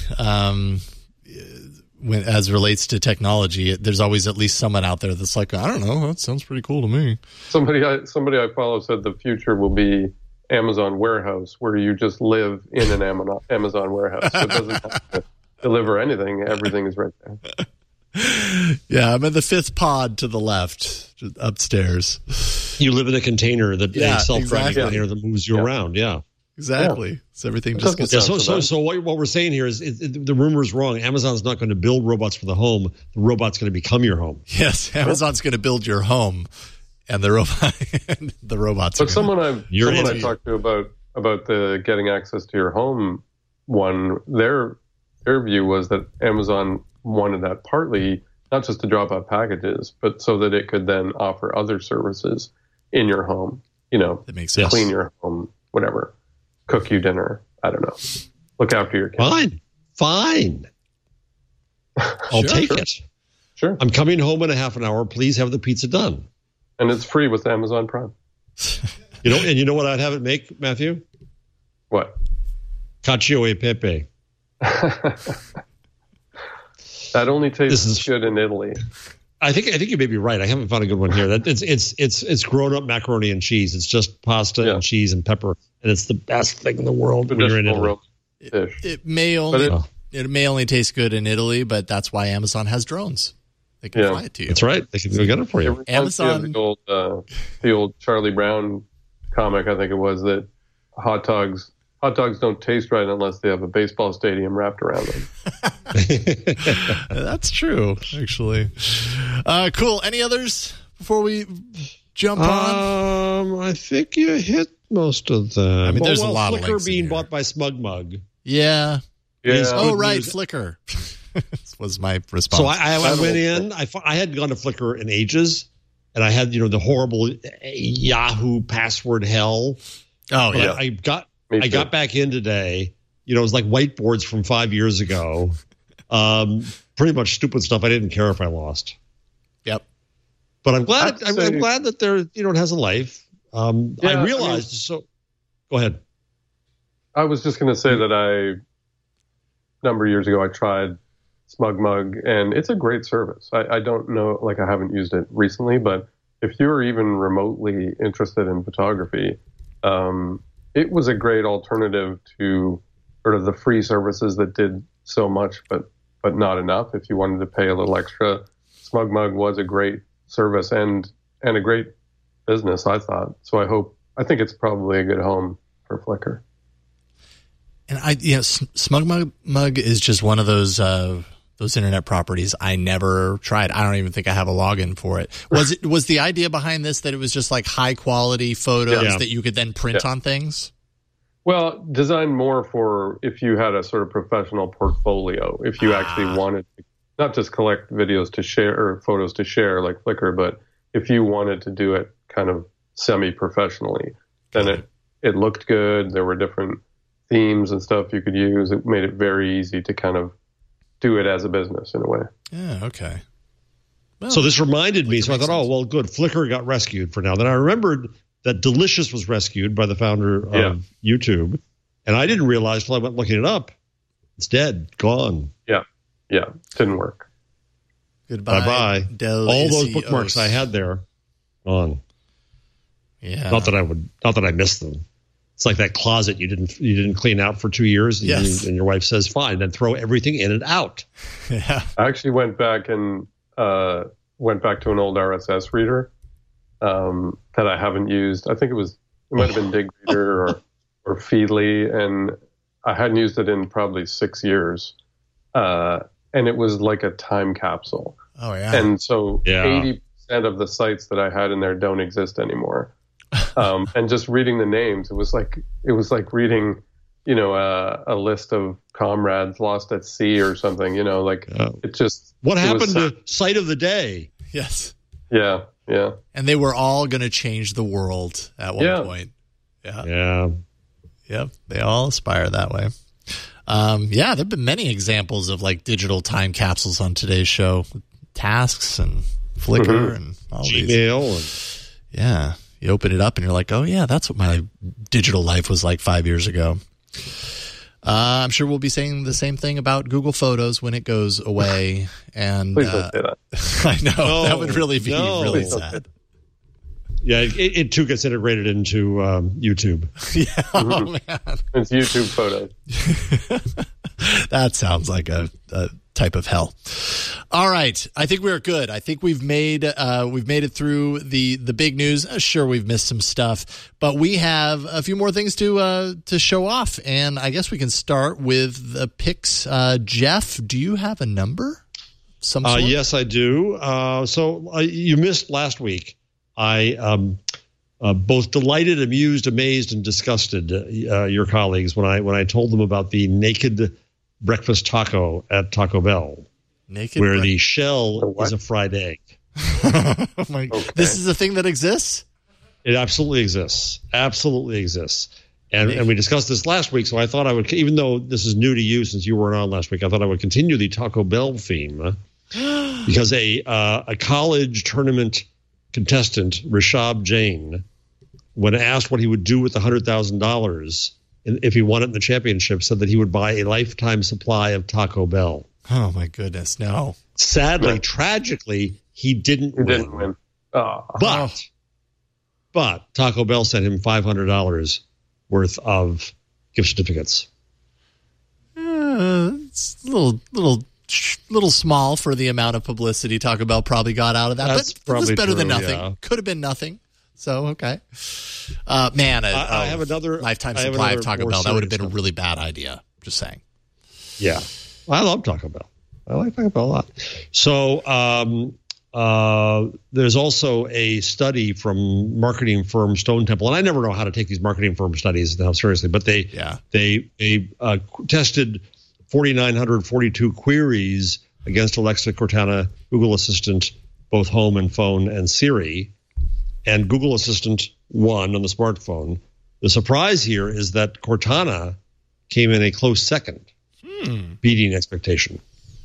As relates to technology, there's always at least someone out there that's like, I don't know, that sounds pretty cool to me. Somebody I follow said the future will be Amazon warehouse, where you just live in an Amazon warehouse. So it doesn't have to deliver anything. Everything is right there. Yeah, I'm in the fifth pod to the left, just upstairs. You live in a container a self-driving exactly. container that moves you around. Yeah. Exactly. So everything It just doesn't gets sound So what we're saying here is the rumor is wrong. Amazon's not going to build robots for the home. The robot's going to become your home. Yes, Amazon's going to build your home, and the robots. But someone I idiot. talked to about the getting access to your home one, their view was that Amazon wanted that partly not just to drop off packages, but so that it could then offer other services in your home. You know, That makes sense. clean your home, whatever, cook you dinner. I don't know, look after your kids. Fine. I'll take it. Sure, I'm coming home in a half an hour. Please have the pizza done. and it's free with Amazon Prime. You know what I'd have it make, Matthew? What? Cacio e pepe. That only tastes This is- good in Italy. I think you may be right. I haven't found a good one here. That it's grown up macaroni and cheese. It's just pasta and cheese and pepper, and it's the best thing in the world when you're in Traditional Italy. Roman dish. It may only it may only taste good in Italy, but that's why Amazon has drones. They can fly it to you. That's right. They can go get it for you. It reminds me of Amazon- the old Charlie Brown comic, I think it was, that hot dogs don't taste right unless they have a baseball stadium wrapped around them. That's true, actually. Cool. Any others before we jump on? I think you hit most of them. I mean, there's a lot of Flickr links in being here. bought by SmugMug. Yeah. Yeah. Oh, good right. news. Flickr was my response. So I went in. I had gone to Flickr in ages, and I had the horrible Yahoo password hell. oh, But yeah. I got Me too. got back in today. It was like whiteboards from 5 years ago. Pretty much stupid stuff. I didn't care if I lost. Yep. But I'm glad. I'd say- I'm glad that there. It has a life. I I realized. So, go ahead. I was just going to say that a number of years ago I tried SmugMug, and it's a great service. I don't know, like I haven't used it recently, but if you're even remotely interested in photography, it was a great alternative to sort of the free services that did so much, but not enough. If you wanted to pay a little extra, SmugMug was a great service and a great business, I thought. So I think it's probably a good home for Flickr. And SmugMug is just one of those internet properties I never tried. I don't even think I have a login for it. Was the idea behind this that it was just like high quality photos Yeah. that you could then print on things? Well, designed more for if you had a sort of professional portfolio, if you actually wanted to not just collect videos to share or photos to share like Flickr, but if you wanted to do it kind of semi-professionally, then it looked good. There were different themes and stuff you could use. It made it very easy to kind of do it as a business in a way. Yeah, okay. Well, So this reminded me. So I makes thought, sense. oh, well, good. Flickr got rescued for now. Then I remembered that Delicious was rescued by the founder of YouTube. And I didn't realize till I went looking it up. It's dead, gone. Yeah, didn't work. Goodbye. Bye-bye. Delicious. All those bookmarks I had there, gone. Yeah. Not that I missed them. It's like that closet you didn't clean out for 2 years, and, Yes. and your wife says, "Fine, then throw everything in and out." Yeah. I actually went back to an old RSS reader that I haven't used. I think it might have been Digreader or Feedly, and I hadn't used it in probably 6 years. And it was like a time capsule. Oh, yeah. And so Yeah. 80% of the sites that I had in there don't exist anymore. And just reading the names, it was like reading, a list of comrades lost at sea or something, it just. What it happened was to Site of the Day? Yes. Yeah. And they were all going to change the world at one Yeah. point. Yeah. Yeah. Yep. They all aspire that way. Yeah, there have been many examples of like digital time capsules on today's show. Tasks and Flickr and all these. Gmail. Yeah. You open it up and you're like, oh, yeah, that's what my digital life was like 5 years ago. I'm sure we'll be saying the same thing about Google Photos when it goes away. And Please don't say that. I know. That would really be No. really Please don't sad. Yeah, it too gets integrated into YouTube. Yeah. Oh, man. It's YouTube photos. That sounds like a type of hell. All right. I think we're good. I think we've made it through the big news. Sure, we've missed some stuff, but we have a few more things to show off. And I guess we can start with the picks. Jeff, do you have a number? Some sort? Yes, I do. So you missed last week. I both delighted, amused, amazed, and disgusted your colleagues when I told them about the naked breakfast taco at Taco Bell, Naked where break- the shell what? is a fried egg. Oh my! Okay. This is a thing that exists. It absolutely exists. Absolutely exists. And we discussed this last week, so I thought I would, even though this is new to you since you weren't on last week, I thought I would continue the Taco Bell theme because a college tournament contestant, Rishab Jain, when asked what he would do with the $100,000 if he won it in the championship, said that he would buy a lifetime supply of Taco Bell. Oh my goodness! No. Sadly, No. tragically, he didn't He win. didn't win. Oh. But Taco Bell sent him $500 worth of gift certificates. It's a little small for the amount of publicity Taco Bell probably got out of that, That's but it was probably better than true, nothing. yeah. Could have been nothing. So okay, man, I have another lifetime I have supply of another Taco more Bell. That would have serious been a one. really bad idea. Just saying. Yeah, I love Taco Bell. I like Taco Bell a lot. So there's also a study from marketing firm Stone Temple, and I never know how to take these marketing firm studies now seriously, but they tested 4,942 queries against Alexa, Cortana, Google Assistant, both home and phone, and Siri, and Google Assistant won on the smartphone. The surprise here is that Cortana came in a close second, beating expectation.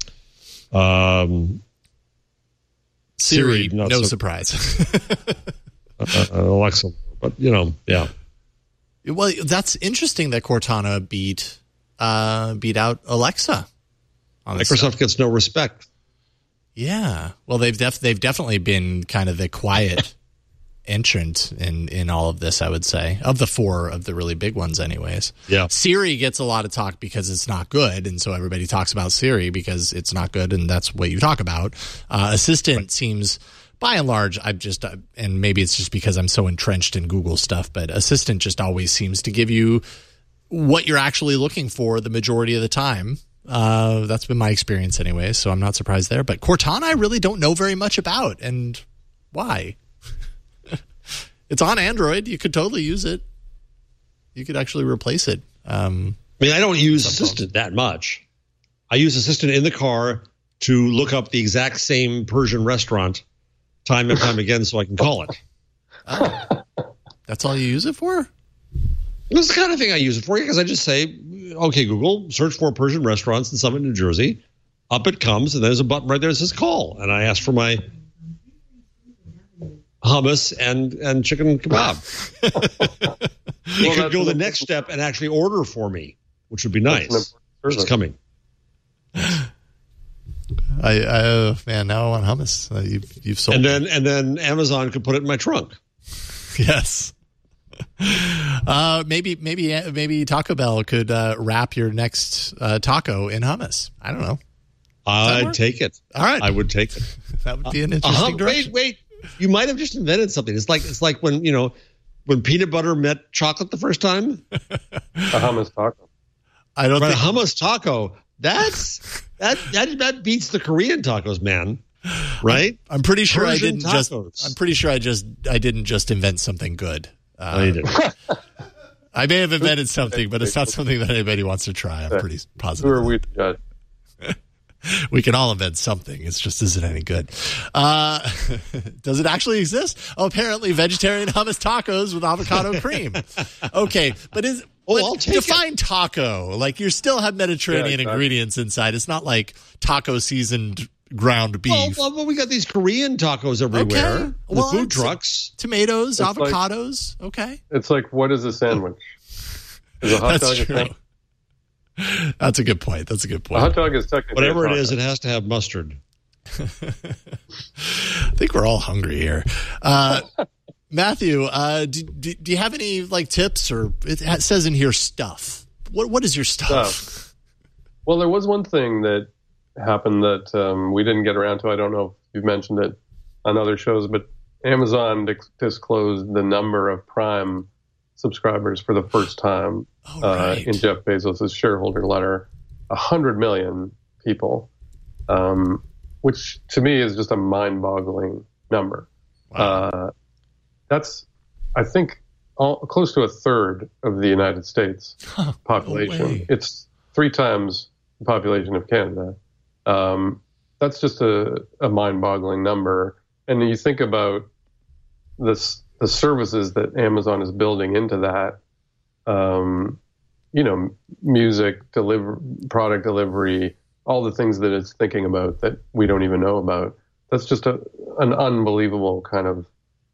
Siri, not no so- surprise. Alexa, but yeah. Well, that's interesting that Cortana beat out Alexa. On this Microsoft gets no respect. Yeah. Well, they've definitely been kind of the quiet entrant in all of this, I would say, of the four of the really big ones anyways. Yeah. Siri gets a lot of talk because it's not good, and so everybody talks about Siri because it's not good, and that's what you talk about. Assistant seems, by and large, and maybe it's just because I'm so entrenched in Google stuff, but Assistant just always seems to give you what you're actually looking for the majority of the time. That's been my experience anyway, so I'm not surprised there. But Cortana, I really don't know very much about, and why? It's on Android. You could totally use it. You could actually replace it. I mean, I don't use Assistant that much. I use Assistant in the car to look up the exact same Persian restaurant time and time again so I can call it. That's all you use it for? This is the kind of thing I use it for, because I just say, okay, Google, search for Persian restaurants in Summit, New Jersey. Up it comes, and there's a button right there that says call. And I ask for my hummus and chicken kebab. You could go the next step and actually order for me, which would be nice. Which is coming. Man, now I want hummus. You've sold. And then Amazon could put it in my trunk. Yes. Maybe Taco Bell could wrap your next taco in hummus. I don't know. I'd take it. All right, I would take it. That would be an interesting direction. Wait. You might have just invented something. It's like when peanut butter met chocolate the first time. A hummus taco. I don't think a hummus taco. That beats the Korean tacos, man. Right? I'm pretty sure Persian I didn't tacos. I'm pretty sure I didn't just invent something good. You didn't. I may have invented something, but it's not something that anybody wants to try. I'm pretty positive. Who are we to judge? We can all invent something. It's just isn't any good. Does it actually exist? Oh, apparently vegetarian hummus tacos with avocado cream. Okay, but I'll take define taco. Like, you still have Mediterranean ingredients inside. It's not like taco seasoned ground beef. Well, we got these Korean tacos everywhere. Okay. The food trucks. Tomatoes, avocados. Okay. It's like, what is a sandwich? Is a hot dog a thing? That's a good point. A hot dog is technically whatever it is, it has to have mustard. I think we're all hungry here. Matthew, do you have any tips, or it says in here stuff? What is your stuff? Well, there was one thing that happened that we didn't get around to. I don't know if you've mentioned it on other shows, but Amazon disclosed the number of Prime subscribers for the first time in Jeff Bezos' shareholder letter. 100 million people, which to me is just a mind-boggling number. Wow. That's, I think, close to a third of the United States population. No way. It's 3 times the population of Canada. That's just a mind-boggling number. And you think about the services that Amazon is building into that, music, product delivery, all the things that it's thinking about that we don't even know about. That's just an unbelievable kind of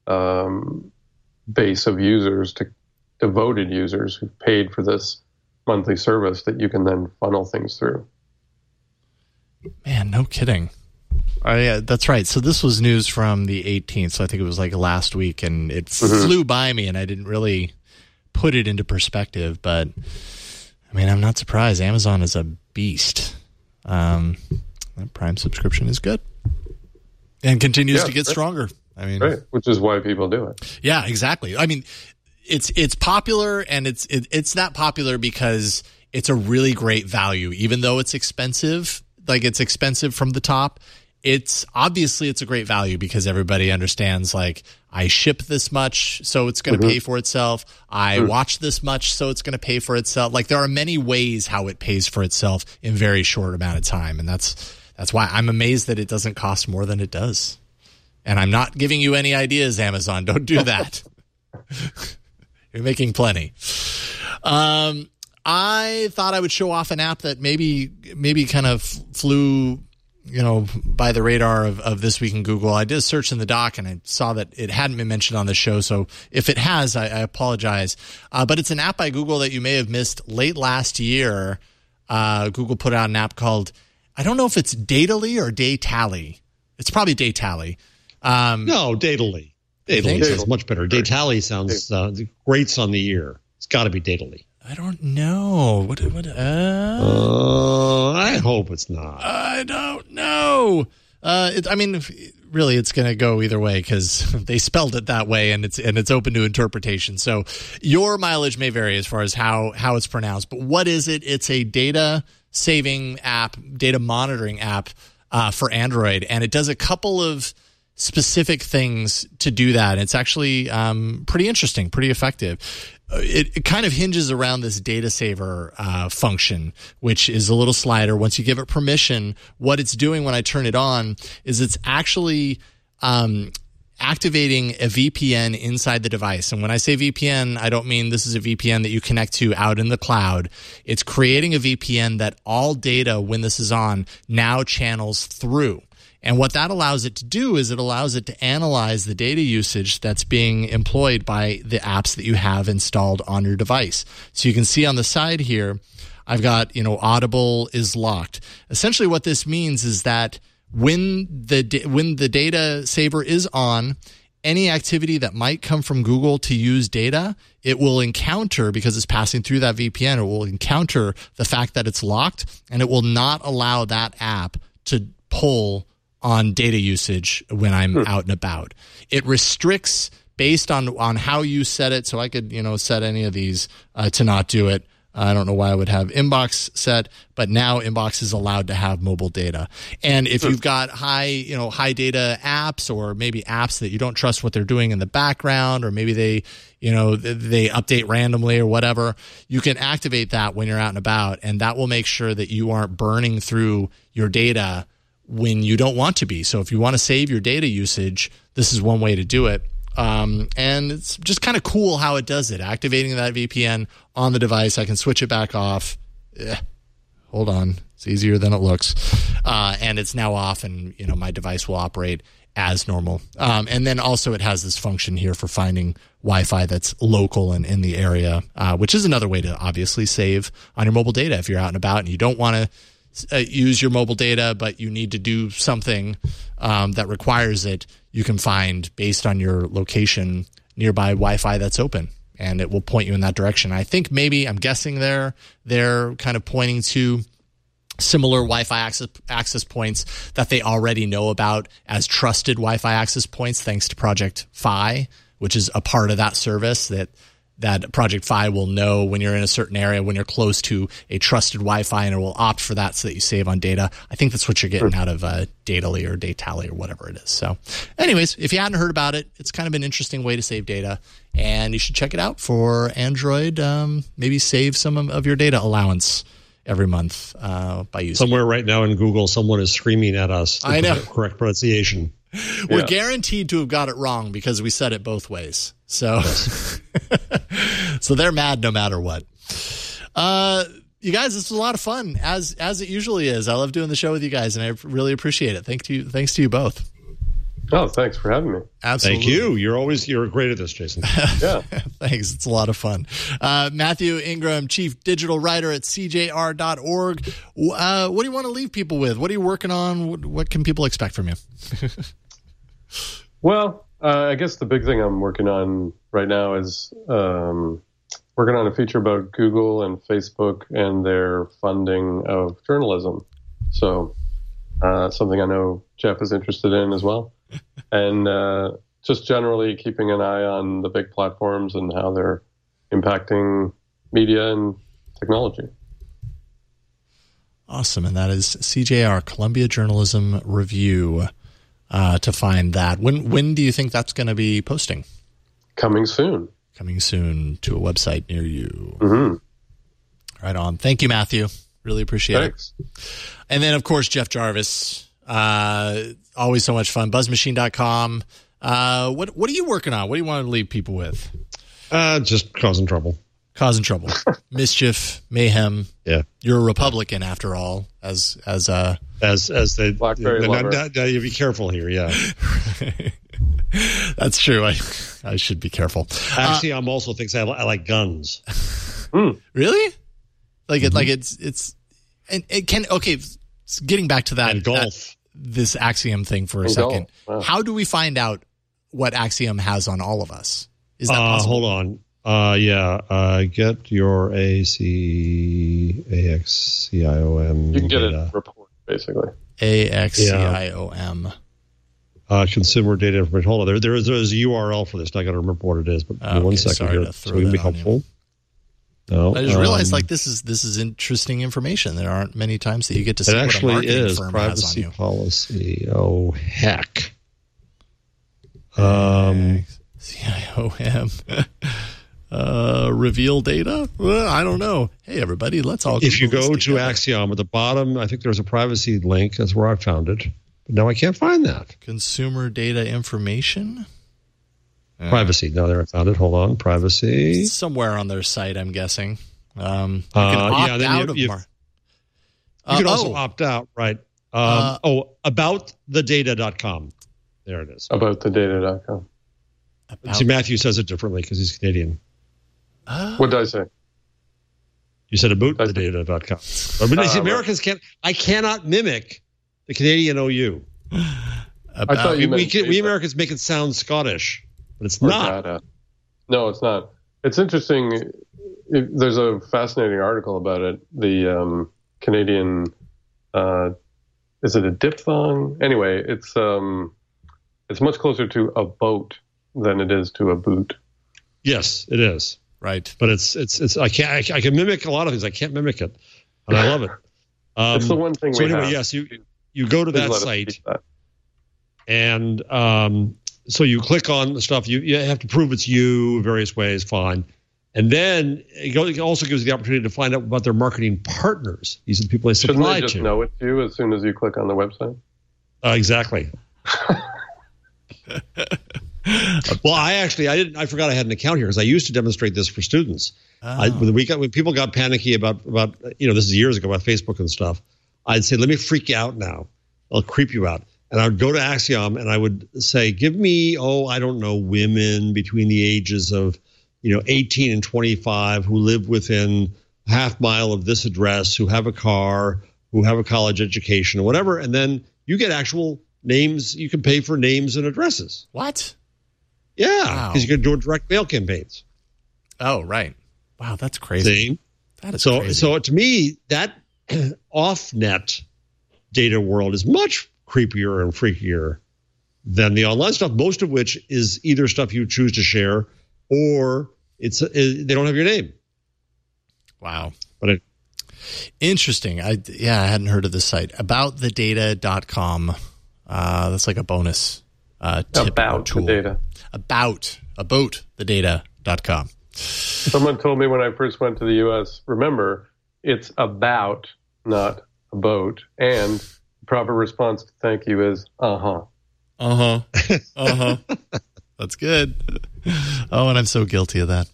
base of users, devoted users who've paid for this monthly service that you can then funnel things through. Man, no kidding. Yeah, that's right. So this was news from the 18th, so I think it was last week, and it flew by me, and I didn't really put it into perspective. But, I mean, I'm not surprised. Amazon is a beast. That Prime subscription is good and continues to get stronger. I mean, right, which is why people do it. Yeah, exactly. I mean, it's popular, and it's that popular because it's a really great value, even though it's expensive. It's expensive from the top. It's a great value because everybody understands, I ship this much, so it's going to pay for itself. I watch this much, so it's going to pay for itself. There are many ways how it pays for itself in very short amount of time. And that's why I'm amazed that it doesn't cost more than it does. And I'm not giving you any ideas, Amazon. Don't do that. You're making plenty. I thought I would show off an app that maybe kind of flew, by the radar of This Week in Google. I did a search in the doc, and I saw that it hadn't been mentioned on the show. So if it has, I apologize. But it's an app by Google that you may have missed. Late last year, Google put out an app called, I don't know if it's Datally or Daytally. It's probably Daytally. No, Datally. Datally sounds much better. Daytally sounds grates on the ear. It's got to be Datally. I don't know. I hope it's not. I don't know. Really, it's going to go either way because they spelled it that way, and it's open to interpretation. So your mileage may vary as far as how it's pronounced. But what is it? It's a data saving app, data monitoring app for Android, and it does a couple of specific things to do that. It's actually pretty interesting, pretty effective. It kind of hinges around this data saver function, which is a little slider. Once you give it permission, what it's doing when I turn it on is it's actually activating a VPN inside the device. And when I say VPN, I don't mean this is a VPN that you connect to out in the cloud. It's creating a VPN that all data, when this is on, now channels through. And what that allows it to do is it allows it to analyze the data usage that's being employed by the apps that you have installed on your device. So you can see on the side here, I've got, Audible is locked. Essentially what this means is that when the data saver is on, any activity that might come from Google to use data, it will encounter, because it's passing through that VPN, it will encounter the fact that it's locked, and it will not allow that app to pull on data usage when I'm out and about. It restricts based on how you set it. So I could, set any of these to not do it. I don't know why I would have Inbox set, but now Inbox is allowed to have mobile data. And if you've got high data apps, or maybe apps that you don't trust what they're doing in the background, or maybe they update randomly or whatever, you can activate that when you're out and about, and that will make sure that you aren't burning through your data when you don't want to be. So if you want to save your data usage, this is one way to do it. And it's just kind of cool how it does it. Activating that VPN on the device, I can switch it back off. Hold on. It's easier than it looks. And it's now off, and my device will operate as normal. And then also it has this function here for finding Wi-Fi that's local and in the area, which is another way to obviously save on your mobile data. If you're out and about and you don't want to use your mobile data, but you need to do something that requires it, you can find, based on your location, nearby Wi-Fi that's open, and it will point you in that direction. I think I'm guessing they're kind of pointing to similar Wi-Fi access points that they already know about as trusted Wi-Fi access points, thanks to Project Fi, which is a part of that service that Project Fi will know when you're in a certain area, when you're close to a trusted Wi-Fi, and it will opt for that so that you save on data. I think that's what you're getting out of Datally or Datally or whatever it is. So anyways, if you hadn't heard about it, it's kind of an interesting way to save data, and you should check it out for Android. Maybe save some of your data allowance every month by using Somewhere right now in Google, someone is screaming at us I know. Correct pronunciation. We're guaranteed to have got it wrong because we said it both ways. So, so they're mad no matter what. You guys, this was a lot of fun, as it usually is. I love doing the show with you guys, and I really appreciate it. Thanks to you both. Oh, thanks for having me. Absolutely. Thank you. You're great at this, Jason. Yeah. Thanks. It's a lot of fun. Matthew Ingram, Chief Digital Writer at CJR.org. What do you want to leave people with? What are you working on? What can people expect from you? Well, I guess the big thing I'm working on right now is working on a feature about Google and Facebook and their funding of journalism. So something I know Jeff is interested in as well. And just generally keeping an eye on the big platforms and how they're impacting media and technology. Awesome. And that is CJR, Columbia Journalism Review, to find that. When do you think that's going to be posting? Coming soon. Coming soon to a website near you. Mm-hmm. Right on. Thank you, Matthew. Really appreciate Thanks. it. And then, of course, Jeff Jarvis. Always so much fun. BuzzMachine.com. What are you working on? What do you want to leave people with? Just causing trouble. Causing trouble. Mischief, mayhem. Yeah. You're a Republican after all, as they Blackberry lover. You be careful here, yeah. That's true. I should be careful. Axiom also thinks I like guns. Really? Like it's and it can getting back to that and golf. This Axiom thing for a and second. Wow. How do we find out what Axiom has on all of us? Is that possible? Hold on. Get your AXIOM. You can get a report, basically. AXIOM. Consumer data information. Hold on. There's a URL for this. I got to remember what it is, but give me 1 second sorry here. to throw So it can be that on you. helpful. No, I just realized this is interesting information. There aren't many times that you get to see it what a actually marketing is firm privacy has on you. policy. Oh heck. CIOM. Reveal data? Well, I don't know. Hey, everybody, let's all. If you Google go this to together. Axiom at the bottom, I think there's a privacy link. That's where I found it. No, I can't find that. Consumer data information? Privacy. No, there I found it. Hold on. Privacy. It's somewhere on their site, I'm guessing. You can yeah, then out you can also opt out, right? Aboutthedata.com. There it is. Aboutthedata.com. See, Matthew says it differently because he's Canadian. What did I say? You said aboutthedata.com. But see, Americans can't. I cannot mimic the Canadian OU. I thought we Americans make it sound Scottish, but it's not. Data. No, it's not. It's interesting. There's a fascinating article about it. The Canadian, is it a diphthong? Anyway, it's much closer to a boat than it is to a boot. Yes, it is. Right. But it's I can mimic a lot of things. I can't mimic it, and I love it. It's the one thing. So anyway, yes, you go to that site, and so you click on the stuff. You have to prove it's you various ways. Fine. And then it also gives you the opportunity to find out about their marketing partners. These are the people they supply to. Shouldn't they just know it's you as soon as you click on the website? Exactly. Well, I forgot I had an account here because I used to demonstrate this for students. When people got panicky about this is years ago about Facebook and stuff, I'd say, let me freak you out now. I'll creep you out. And I would go to Axiom and I would say, give me, I don't know, women between the ages of 18 and 25 who live within a half mile of this address, who have a car, who have a college education or whatever. And then you get actual names. You can pay for names and addresses. What? Yeah. Because you can do direct mail campaigns. Oh, right. Wow. That's crazy. See? That is crazy. So to me, that off-net data world is much creepier and freakier than the online stuff, most of which is either stuff you choose to share or they don't have your name. Wow. But interesting. I hadn't heard of this site. Aboutthedata.com. That's like a bonus tip about tool. The data. Aboutthedata.com. Someone told me when I first went to the U.S., remember, it's about, not a boat. And the proper response to thank you is, uh-huh. Uh-huh. Uh-huh. That's good. Oh, and I'm so guilty of that.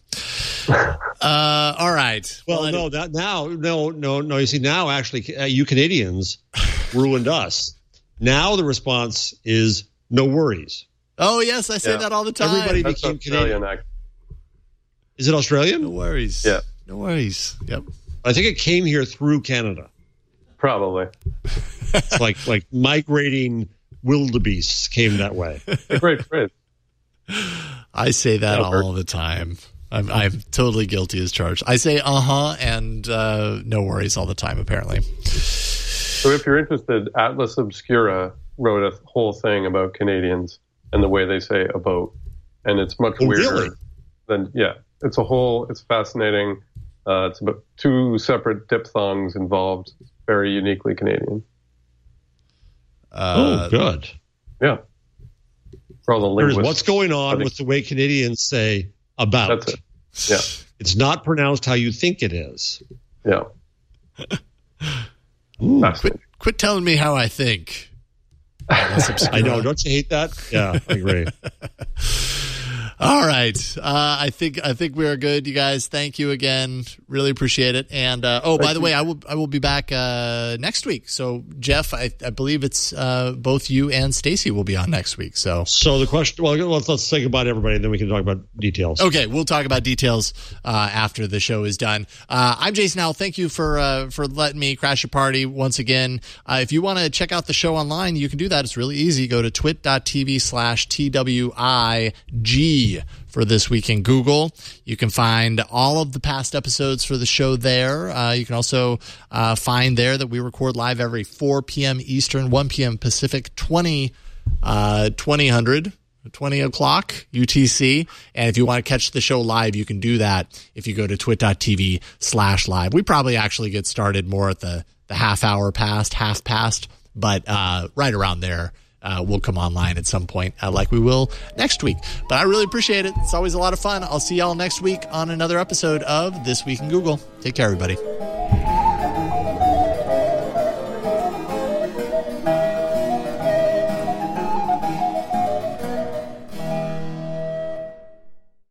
All right. Well, no. You see, now actually, you Canadians ruined us. Now the response is no worries. Oh, yes, I say that all the time. Everybody That's became Australian Canadian. Is it Australian? No worries. Yeah. No worries. Yep. I think it came here through Canada. Probably. It's like migrating wildebeests came that way. A great phrase. I say that all the time. I'm totally guilty as charged. I say and no worries all the time, apparently. So if you're interested, Atlas Obscura wrote a whole thing about Canadians and the way they say a boat. And it's much weirder really? than, it's fascinating. It's about two separate diphthongs involved. Very uniquely Canadian. Good. Yeah. For all the linguists. What's going on with the way Canadians say about? That's it. Yeah. It's not pronounced how you think it is. Yeah. Quit telling me how I think. I know. Don't you hate that? Yeah, I agree. All right. I think we are good, you guys. Thank you again. Really appreciate it. And by the way, I will be back next week. So Jeff, I believe it's both you and Stacy will be on next week. So the question. Well, let's say goodbye to everybody, and then we can talk about details. Okay, we'll talk about details after the show is done. I'm Jason Howell. Thank you for letting me crash your party once again. If you want to check out the show online, you can do that. It's really easy. Go to twit.tv/TWIG for This Week in Google. You can find all of the past episodes for the show there. You can also find there that we record live every 4 p.m. Eastern, 1 p.m. Pacific, 20 o'clock UTC. And if you want to catch the show live, you can do that if you go to twit.tv/live. We probably actually get started more at the half past, but right around there. We'll come online at some point like we will next week. But I really appreciate it. It's always a lot of fun. I'll see y'all next week on another episode of This Week in Google. Take care, everybody.